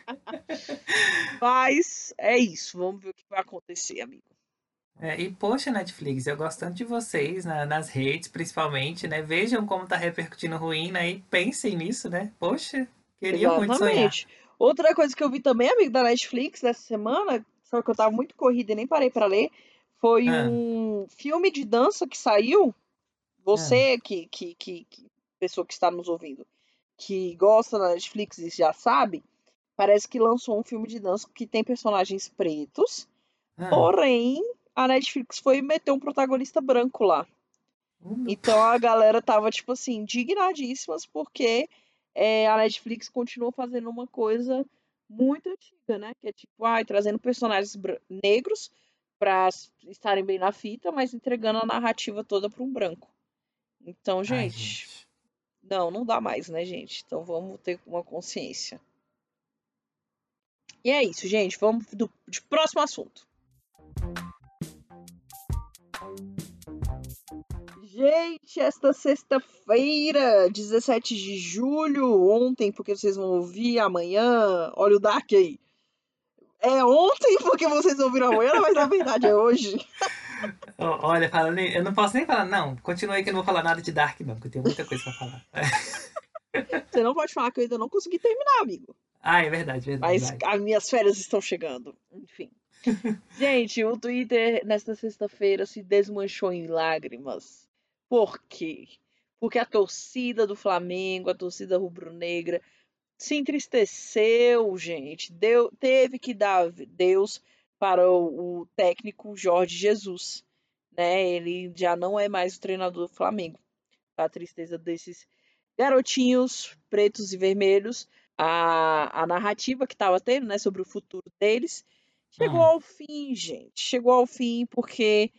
Mas é isso. Vamos ver o que vai acontecer, amigo. E poxa, Netflix, eu gosto tanto de vocês nas redes, principalmente, né? Vejam como tá repercutindo ruim, né? E pensem nisso, né? Poxa, queria muito sonhar. Exatamente. Outra coisa que eu vi também, amigo, da Netflix dessa semana, só que eu tava muito corrida e nem parei pra ler, foi Ah, um filme de dança que saiu. ah, Você pessoa que está nos ouvindo, que gosta da Netflix e já sabe, parece que lançou um filme de dança que tem personagens pretos, ah. porém a Netflix foi e meteu um protagonista branco lá. Meu Então a galera tava, tipo assim, indignadíssimas porque a Netflix continuou fazendo uma coisa muito antiga, né? Que é tipo, trazendo personagens negros pra estarem bem na fita, mas entregando a narrativa toda para um branco. Então, Ai, gente, gente. não dá mais, né, gente? Então vamos ter uma consciência. E é isso, gente. Vamos de próximo assunto. Gente, esta sexta-feira, 17 de julho, ontem, porque vocês vão ouvir amanhã. Olha o Dark aí. É ontem porque vocês ouviram amanhã, mas na verdade é hoje. Olha, falando, eu não posso nem falar, não. Continue aí que eu não vou falar nada de Dark, não, porque eu tenho muita coisa pra falar. Você não pode falar que eu ainda não consegui terminar, amigo. Ah, é verdade, verdade, Mas vai. as minhas férias estão chegando. Enfim. Gente, o Twitter nesta sexta-feira se desmanchou em lágrimas. Por quê? Porque a torcida do Flamengo, a torcida rubro-negra, se entristeceu, gente. Teve que dar adeus para o técnico Jorge Jesus, né? Ele já não é mais o treinador do Flamengo. A tristeza desses garotinhos pretos e vermelhos, a narrativa que estava tendo, né, sobre o futuro deles, chegou Hum, ao fim, gente. Chegou ao fim porque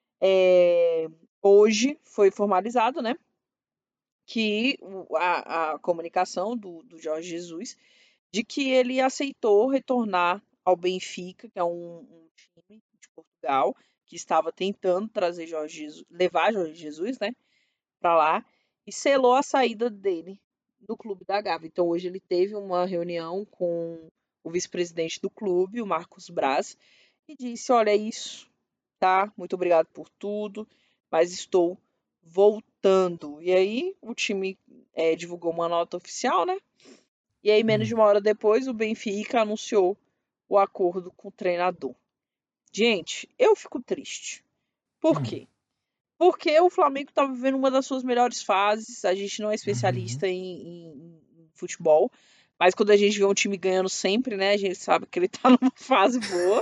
hoje foi formalizado, né, que a comunicação do Jorge Jesus de que ele aceitou retornar ao Benfica, que é um time de Portugal que estava tentando trazer Jorge Jesus, levar Jorge Jesus, né, para lá, e selou a saída dele do clube da Gávea. Então hoje ele teve uma reunião com o vice-presidente do clube, o Marcos Braz, e disse: "Olha, é isso, tá? Muito obrigado por tudo, mas estou voltando." E aí o time divulgou uma nota oficial, né? E aí, menos de hum, uma hora depois, o Benfica anunciou o acordo com o treinador. Gente, eu fico triste. Por hum, quê? Porque o Flamengo está vivendo uma das suas melhores fases. A gente não é uhum. especialista em futebol, mas quando a gente vê um time ganhando sempre, né, a gente sabe que ele tá numa fase boa.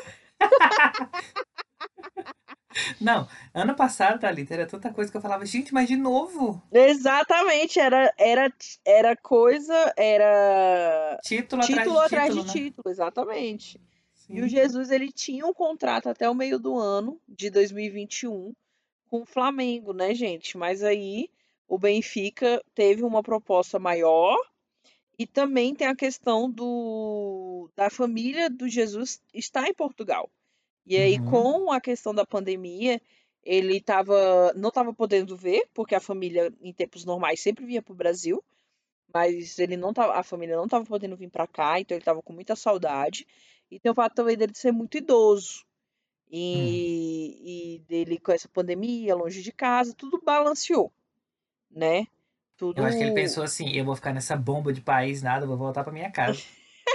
Não, ano passado, Thalita, era tanta coisa que eu falava, gente, mas de novo? Exatamente, era coisa, era Título atrás título de atrás de título, né? título, exatamente. E o Sim. Jesus, ele tinha um contrato até o meio do ano de 2021 com o Flamengo, né, gente? Mas aí o Benfica teve uma proposta maior e também tem a questão da família do Jesus estar em Portugal. E aí, Uhum, com a questão da pandemia, ele não estava podendo ver, porque a família, em tempos normais, sempre vinha para o Brasil, mas ele não tava, a família não estava podendo vir para cá, então ele estava com muita saudade. E tem o fato também dele ser muito idoso. hum. E dele com essa pandemia, longe de casa, tudo balanceou, né? Eu acho que ele Tudo. pensou assim, eu vou ficar nessa bomba de país, nada, eu vou voltar pra minha casa.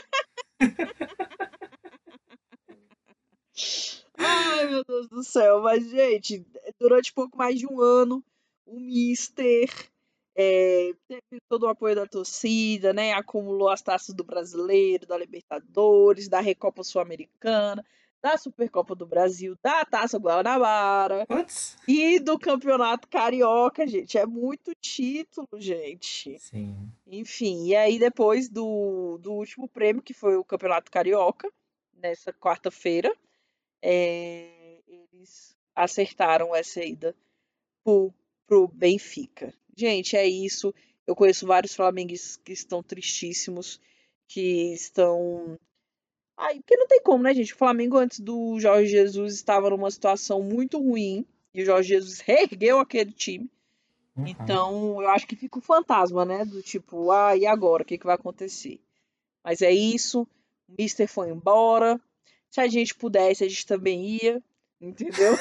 Ai, meu Deus do céu. Mas, gente, durante pouco mais de um ano, o Mister teve todo o apoio da torcida, né? Acumulou as taças do Brasileiro, da Libertadores, da Recopa Sul-Americana, da Supercopa do Brasil, da Taça Guanabara Putz. e do Campeonato Carioca, gente. É muito título, gente. Sim. Enfim, e aí depois do último prêmio, que foi o Campeonato Carioca, nessa quarta-feira, eles acertaram essa ida pro Benfica. Gente, é isso. Eu conheço vários flamenguistas que estão tristíssimos, que estão. Ai, porque não tem como, né, gente? O Flamengo, antes do Jorge Jesus, estava numa situação muito ruim. E o Jorge Jesus reergueu aquele time. Uhum. Então, eu acho que fica o fantasma, né? Do tipo, e agora? O que que vai acontecer? Mas é isso. O Mister foi embora. Se a gente pudesse, a gente também ia. Entendeu?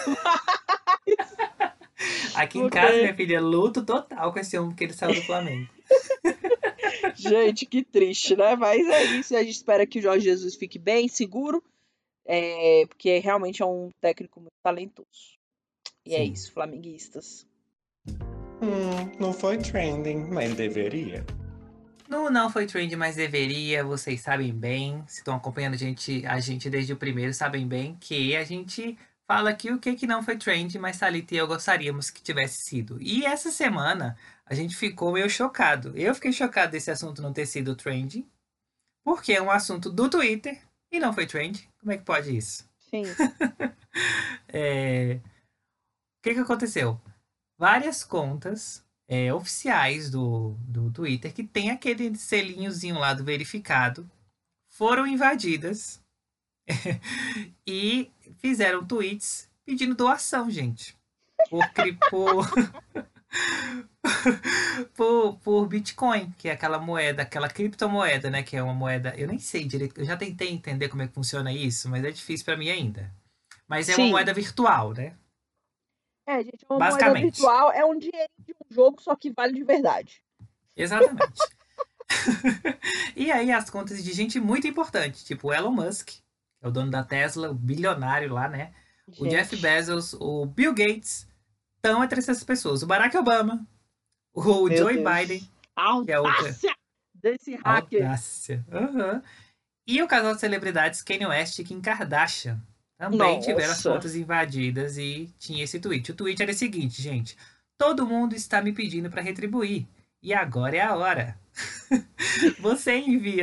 Aqui em casa, Porque, minha filha, luto total com esse homem que ele saiu do Flamengo. gente, que triste, né? Mas é isso. E a gente espera que o Jorge Jesus fique bem, seguro. Porque realmente é um técnico muito talentoso. E é Sim. isso, flamenguistas. Não foi trending, mas deveria. No Não Foi Trend, mas deveria, vocês sabem bem, se estão acompanhando a gente desde o primeiro, sabem bem que a gente fala aqui o que que não foi trend, mas Thalita e eu gostaríamos que tivesse sido. E essa semana a gente ficou meio chocado. Eu fiquei chocado desse assunto não ter sido trend, porque é um assunto do Twitter e não foi trend. Como é que pode isso? Sim. O que que aconteceu? Várias contas oficiais do Twitter, que tem aquele selinhozinho lá do verificado, foram invadidas e fizeram tweets pedindo doação, gente. Por, por Bitcoin, que é aquela moeda, aquela criptomoeda, né? Que é uma moeda. Eu nem sei direito, eu já tentei entender como é que funciona isso, mas é difícil para mim ainda. Mas é uma Sim. moeda virtual, né? Gente, uma moeda Basicamente. virtual é um dinheiro de um jogo, só que vale de verdade. Exatamente. E aí as contas de gente muito importante, tipo o Elon Musk, que é o dono da Tesla, o bilionário lá, né? O Jeff Gente, Bezos, o Bill Gates, estão entre essas pessoas. O Barack Obama, o meu Joe Biden, Deus. que é o Audácia desse hacker. audácia. Uhum. E o casal de celebridades Kanye West e Kim Kardashian. também tiveram as Nossa. contas invadidas e tinha esse tweet. O tweet era o seguinte, gente: todo mundo está me pedindo para retribuir. E agora é a hora. Você envia.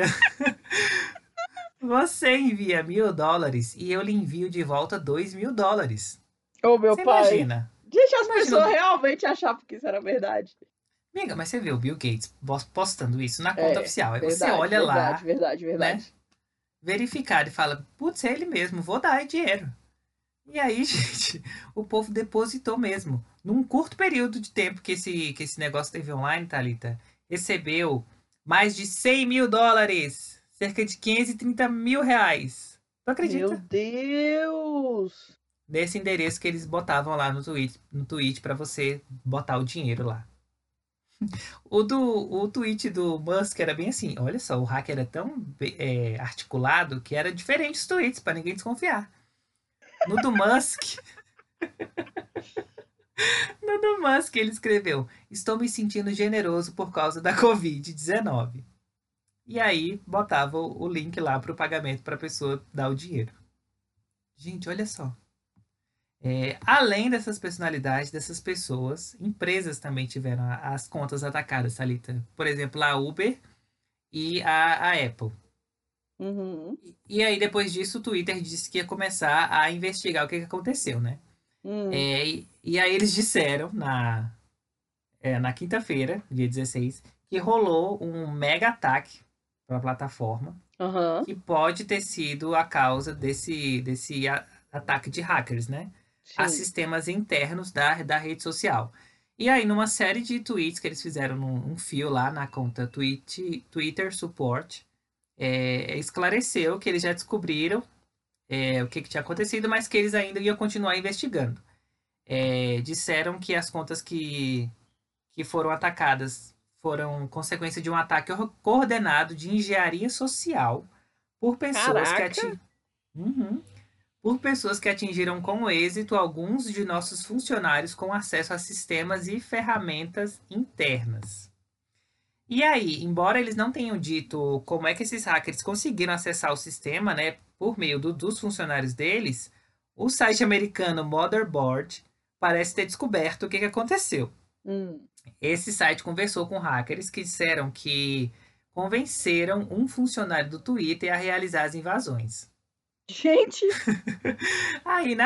Você envia $1.000 e eu lhe envio de volta $2.000. Ô, meu Você pai. imagina? Gente, as Imagina. pessoas realmente achavam que isso era verdade. Amiga, mas você vê o Bill Gates postando isso na conta oficial. Aí você Verdade, olha lá, verdade. né? Verificado e fala, putz, é ele mesmo, vou dar dinheiro. E aí, gente, o povo depositou mesmo. Num curto período de tempo que esse negócio teve online, Thalita, recebeu mais de $100.000, cerca de 530 mil reais. Tu Meu acredita? Deus! Nesse endereço que eles botavam lá no tweet para você botar o dinheiro lá. O tweet do Musk era bem assim, olha só, o hacker era tão articulado que era diferente os tweets, para ninguém desconfiar. No do Musk, no do Musk ele escreveu, estou me sentindo generoso por causa da Covid-19. E aí botava o link lá para o pagamento para a pessoa dar o dinheiro. Gente, olha só. Além dessas personalidades, dessas pessoas, empresas também tiveram as contas atacadas, Thalita. Por exemplo, a Uber e a Apple. Uhum. E aí, depois disso, o Twitter disse que ia começar a investigar o que aconteceu, né? E aí eles disseram na quinta-feira, dia 16, que rolou um mega ataque para a plataforma, Aham. que pode ter sido a causa desse ataque de hackers, né? A Sim. sistemas internos da rede social. E aí, numa série de tweets que eles fizeram num fio lá na conta Twitter Support, esclareceu que eles já descobriram o que tinha acontecido, mas que eles ainda iam continuar investigando. Disseram que as contas que foram atacadas foram consequência de um ataque coordenado de engenharia social por pessoas Caraca! por pessoas que atingiram com êxito alguns de nossos funcionários com acesso a sistemas e ferramentas internas. E aí, embora eles não tenham dito como é que esses hackers conseguiram acessar o sistema, né, por meio dos funcionários deles, o site americano Motherboard parece ter descoberto o que aconteceu. Esse site conversou com hackers que disseram que convenceram um funcionário do Twitter a realizar as invasões. Gente! Aí,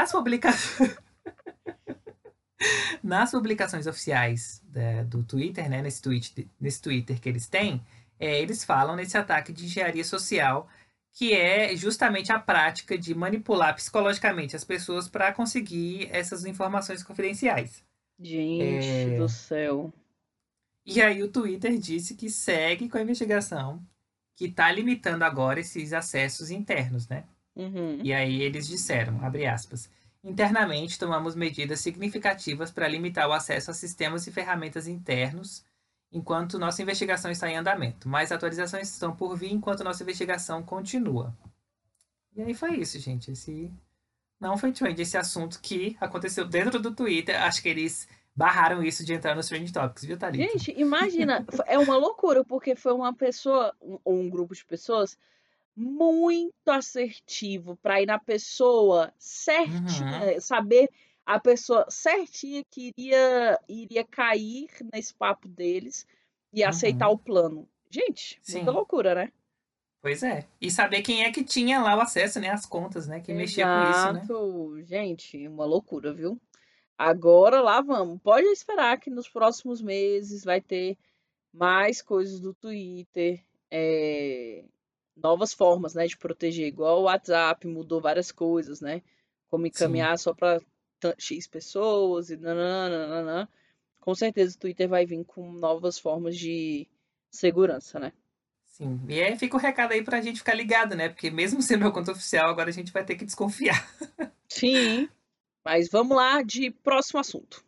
nas publicações oficiais do Twitter, né, nesse Twitter que eles têm, eles falam nesse ataque de engenharia social, que é justamente a prática de manipular psicologicamente as pessoas para conseguir essas informações confidenciais. Gente do céu. E aí o Twitter disse que segue com a investigação, que está limitando agora esses acessos internos, né? Uhum. E aí eles disseram, abre aspas, internamente tomamos medidas significativas para limitar o acesso a sistemas e ferramentas internos enquanto nossa investigação está em andamento. Mais atualizações estão por vir enquanto nossa investigação continua. E aí foi isso, gente. Esse não foi trend, esse assunto que aconteceu dentro do Twitter. Acho que eles barraram isso de entrar nos Trend Topics, viu, Thalita? Gente, imagina, é uma loucura, porque foi uma pessoa, ou um grupo de pessoas, muito assertivo para ir na pessoa certinha, saber a pessoa certinha que iria cair nesse papo deles e aceitar o plano. Gente, muita Sim. loucura, né? Pois é. E saber quem é que tinha lá o acesso, né? As contas, né? Que mexia com isso, né? Exato. Gente, uma loucura, viu? Agora lá vamos. Pode esperar que nos próximos meses vai ter mais coisas do Twitter, novas formas, né, de proteger. Igual o WhatsApp mudou várias coisas, né? Como encaminhar só para X pessoas e nananana. Com certeza o Twitter vai vir com novas formas de segurança, né? Sim. E aí fica o recado aí pra gente ficar ligado, né? Porque mesmo sendo meu conta oficial, agora a gente vai ter que desconfiar. Sim, mas vamos lá de próximo assunto.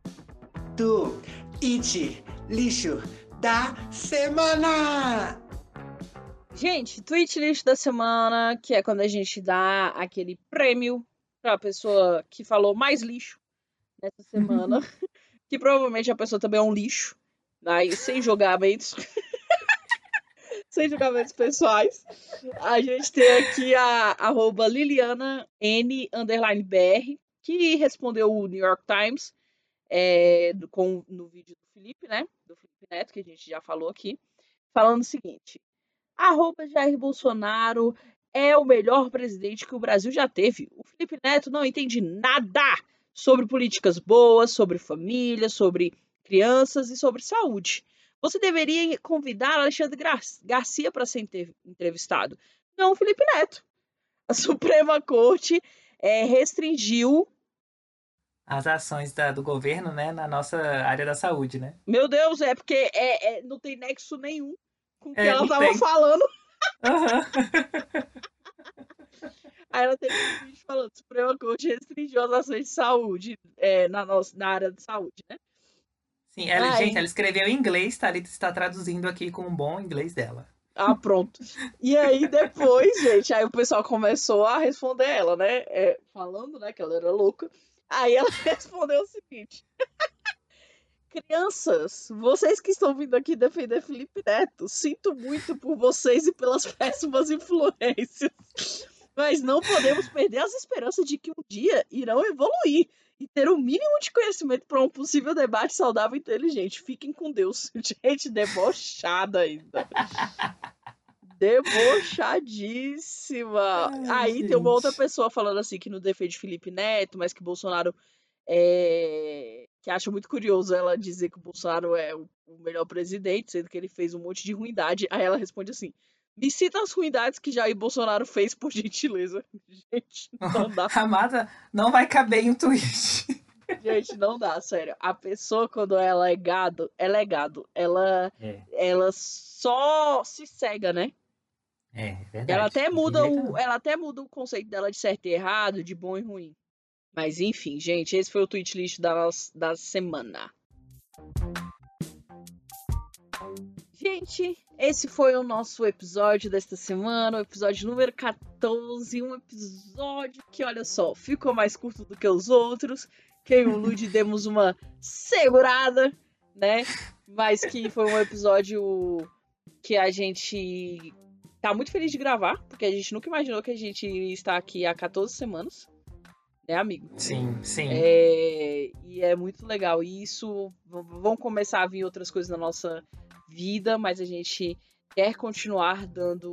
Tweet lixo da semana! Gente, tweet lixo da semana, que é quando a gente dá aquele prêmio pra pessoa que falou mais lixo nessa semana. Que provavelmente a pessoa também é um lixo, aí sem julgamentos. Sem julgamentos pessoais. A gente tem aqui a @LilianaN_BR, que respondeu o New York Times no vídeo do Felipe, né? Do Felipe Neto, que a gente já falou aqui. Falando o seguinte: @Jair Bolsonaro é o melhor presidente que o Brasil já teve. O Felipe Neto não entende nada sobre políticas boas, sobre família, sobre crianças e sobre saúde. Você deveria convidar Alexandre Garcia para ser entrevistado. Não, Felipe Neto. A Suprema Corte restringiu. As ações do governo, né, na nossa área da saúde, né? Meu Deus, porque não tem nexo nenhum com o que ela não estava tem. falando. Aham. Aí ela teve um vídeo falando: a Suprema Corte restringiu as ações de saúde na área de saúde, né? Sim, Ai. gente, ela escreveu em inglês, Thalita está traduzindo aqui com um bom inglês dela. Ah, pronto. E aí depois, gente, aí o pessoal começou a responder ela, né? Falando, né, que ela era louca. Aí ela respondeu o seguinte: crianças, vocês que estão vindo aqui defender Felipe Neto, sinto muito por vocês e pelas péssimas influências. Mas não podemos perder as esperanças de que um dia irão evoluir e ter o mínimo de conhecimento para um possível debate saudável e inteligente. Fiquem com Deus. Gente, debochada ainda. Debochadíssima. Ai, Aí tem uma outra gente. pessoa falando assim que não defende Felipe Neto, mas que Bolsonaro que acha muito curioso ela dizer que o Bolsonaro é o melhor presidente, sendo que ele fez um monte de ruindade. Aí ela responde assim: me cita as ruindades que Jair Bolsonaro fez, por gentileza. Gente, não dá. Amada, não vai caber em um tweet. Gente, não dá, sério. A pessoa, quando ela é gado, ela é gado. Ela só se cega, né? É verdade. Ela até muda Não. ela até muda o conceito dela de certo e errado, de bom e ruim. Mas enfim, gente, esse foi o tweet list da semana. Gente, esse foi o nosso episódio desta semana, o episódio número 14, um episódio que, olha só, ficou mais curto do que os outros, que eu e o Lud demos uma segurada, né? Mas que foi um episódio que a gente tá muito feliz de gravar, porque a gente nunca imaginou que a gente iria estar aqui há 14 semanas, né, amigo? Sim. E é muito legal. E isso, vão começar a vir outras coisas na nossa vida, mas a gente quer continuar dando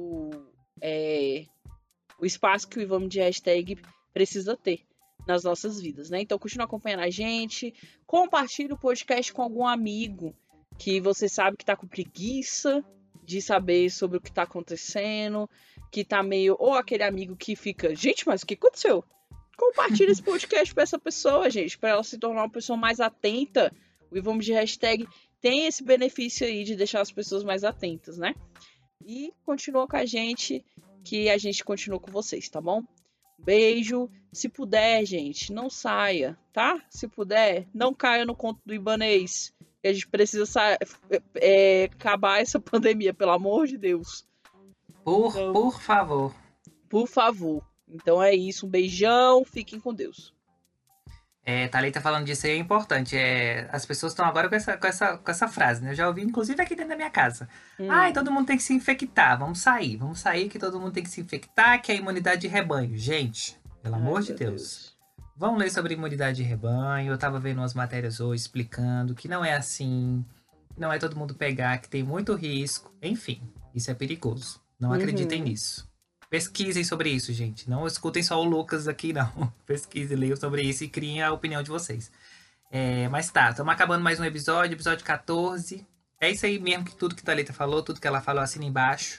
o espaço que o Vamos de Hashtag precisa ter nas nossas vidas, né? Então continua acompanhando a gente, compartilhe o podcast com algum amigo que você sabe que tá com preguiça de saber sobre o que tá acontecendo, que tá meio... Ou aquele amigo que fica: gente, mas o que aconteceu? Compartilhe esse podcast pra essa pessoa, gente, pra ela se tornar uma pessoa mais atenta. O Vamos de Hashtag tem esse benefício aí de deixar as pessoas mais atentas, né? E continua com a gente, que a gente continua com vocês, tá bom? Beijo. Se puder, gente, não saia, tá? Se puder, não caia no conto do Ibanez. A gente precisa acabar essa pandemia, pelo amor de Deus. Por favor. Por favor. Então é isso. Um beijão. Fiquem com Deus. Thalita falando disso aí é importante. As pessoas estão agora com essa frase, né? Eu já ouvi, inclusive, aqui dentro da minha casa. Ai, todo mundo tem que se infectar. Vamos sair que todo mundo tem que se infectar, que é a imunidade de rebanho. Gente, pelo amor de Deus. Vamos ler sobre imunidade de rebanho. Eu tava vendo umas matérias hoje explicando que não é assim. Não é todo mundo pegar, que tem muito risco. Enfim, isso é perigoso. Não acreditem nisso. Pesquisem sobre isso, gente. Não escutem só o Lucas aqui, não. Pesquisem, leiam sobre isso e criem a opinião de vocês. Mas tá, estamos acabando mais um episódio 14. É isso aí mesmo, que tudo que a Thalita falou, tudo que ela falou, assina embaixo.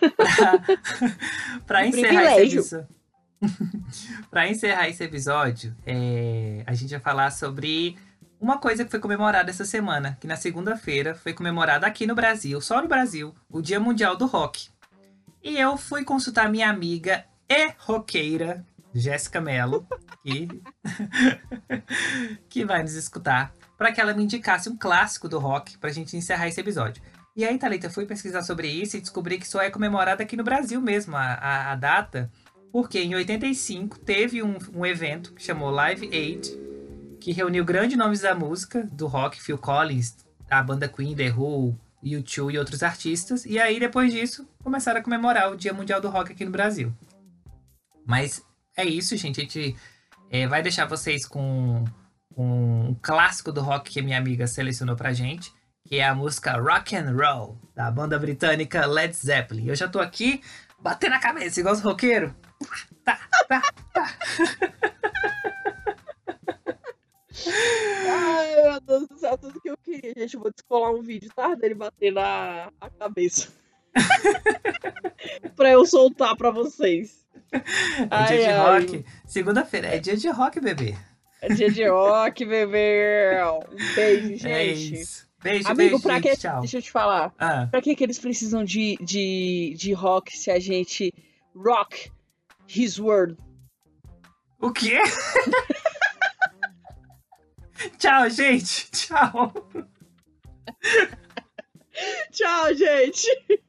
Pra encerrar esse episódio. Pra encerrar esse episódio, a gente vai falar sobre uma coisa que foi comemorada essa semana, que na segunda-feira foi comemorada aqui no Brasil, só no Brasil, o Dia Mundial do Rock. E eu fui consultar minha amiga e roqueira, Jéssica Mello, que vai nos escutar, para que ela me indicasse um clássico do rock pra gente encerrar esse episódio. E aí, Thalita, fui pesquisar sobre isso e descobri que só é comemorada aqui no Brasil mesmo, a data, porque em 85 teve um evento que chamou Live Aid, que reuniu grandes nomes da música, do rock, Phil Collins, a banda Queen, The Who, U2 e outros artistas. E aí, depois disso, começaram a comemorar o Dia Mundial do Rock aqui no Brasil. Mas é isso, gente. A gente vai deixar vocês com um clássico do rock que a minha amiga selecionou pra gente, que é a música Rock and Roll, da banda britânica Led Zeppelin. Eu já tô aqui batendo a cabeça, igual os roqueiros. Tá. Ai, meu Deus do céu, tudo que eu queria. Gente, eu vou descolar um vídeo, tá? Dele bater a cabeça. Pra eu soltar pra vocês. É dia de rock. Segunda-feira é dia de rock, bebê. É dia de rock, bebê. Um beijo, gente. É isso. Beijo, Amigo, beijo, pra gente. que... Tchau. Deixa eu te falar. Pra que eles precisam de rock se a gente rock his world? O quê? Tchau, gente. Tchau. Tchau, gente.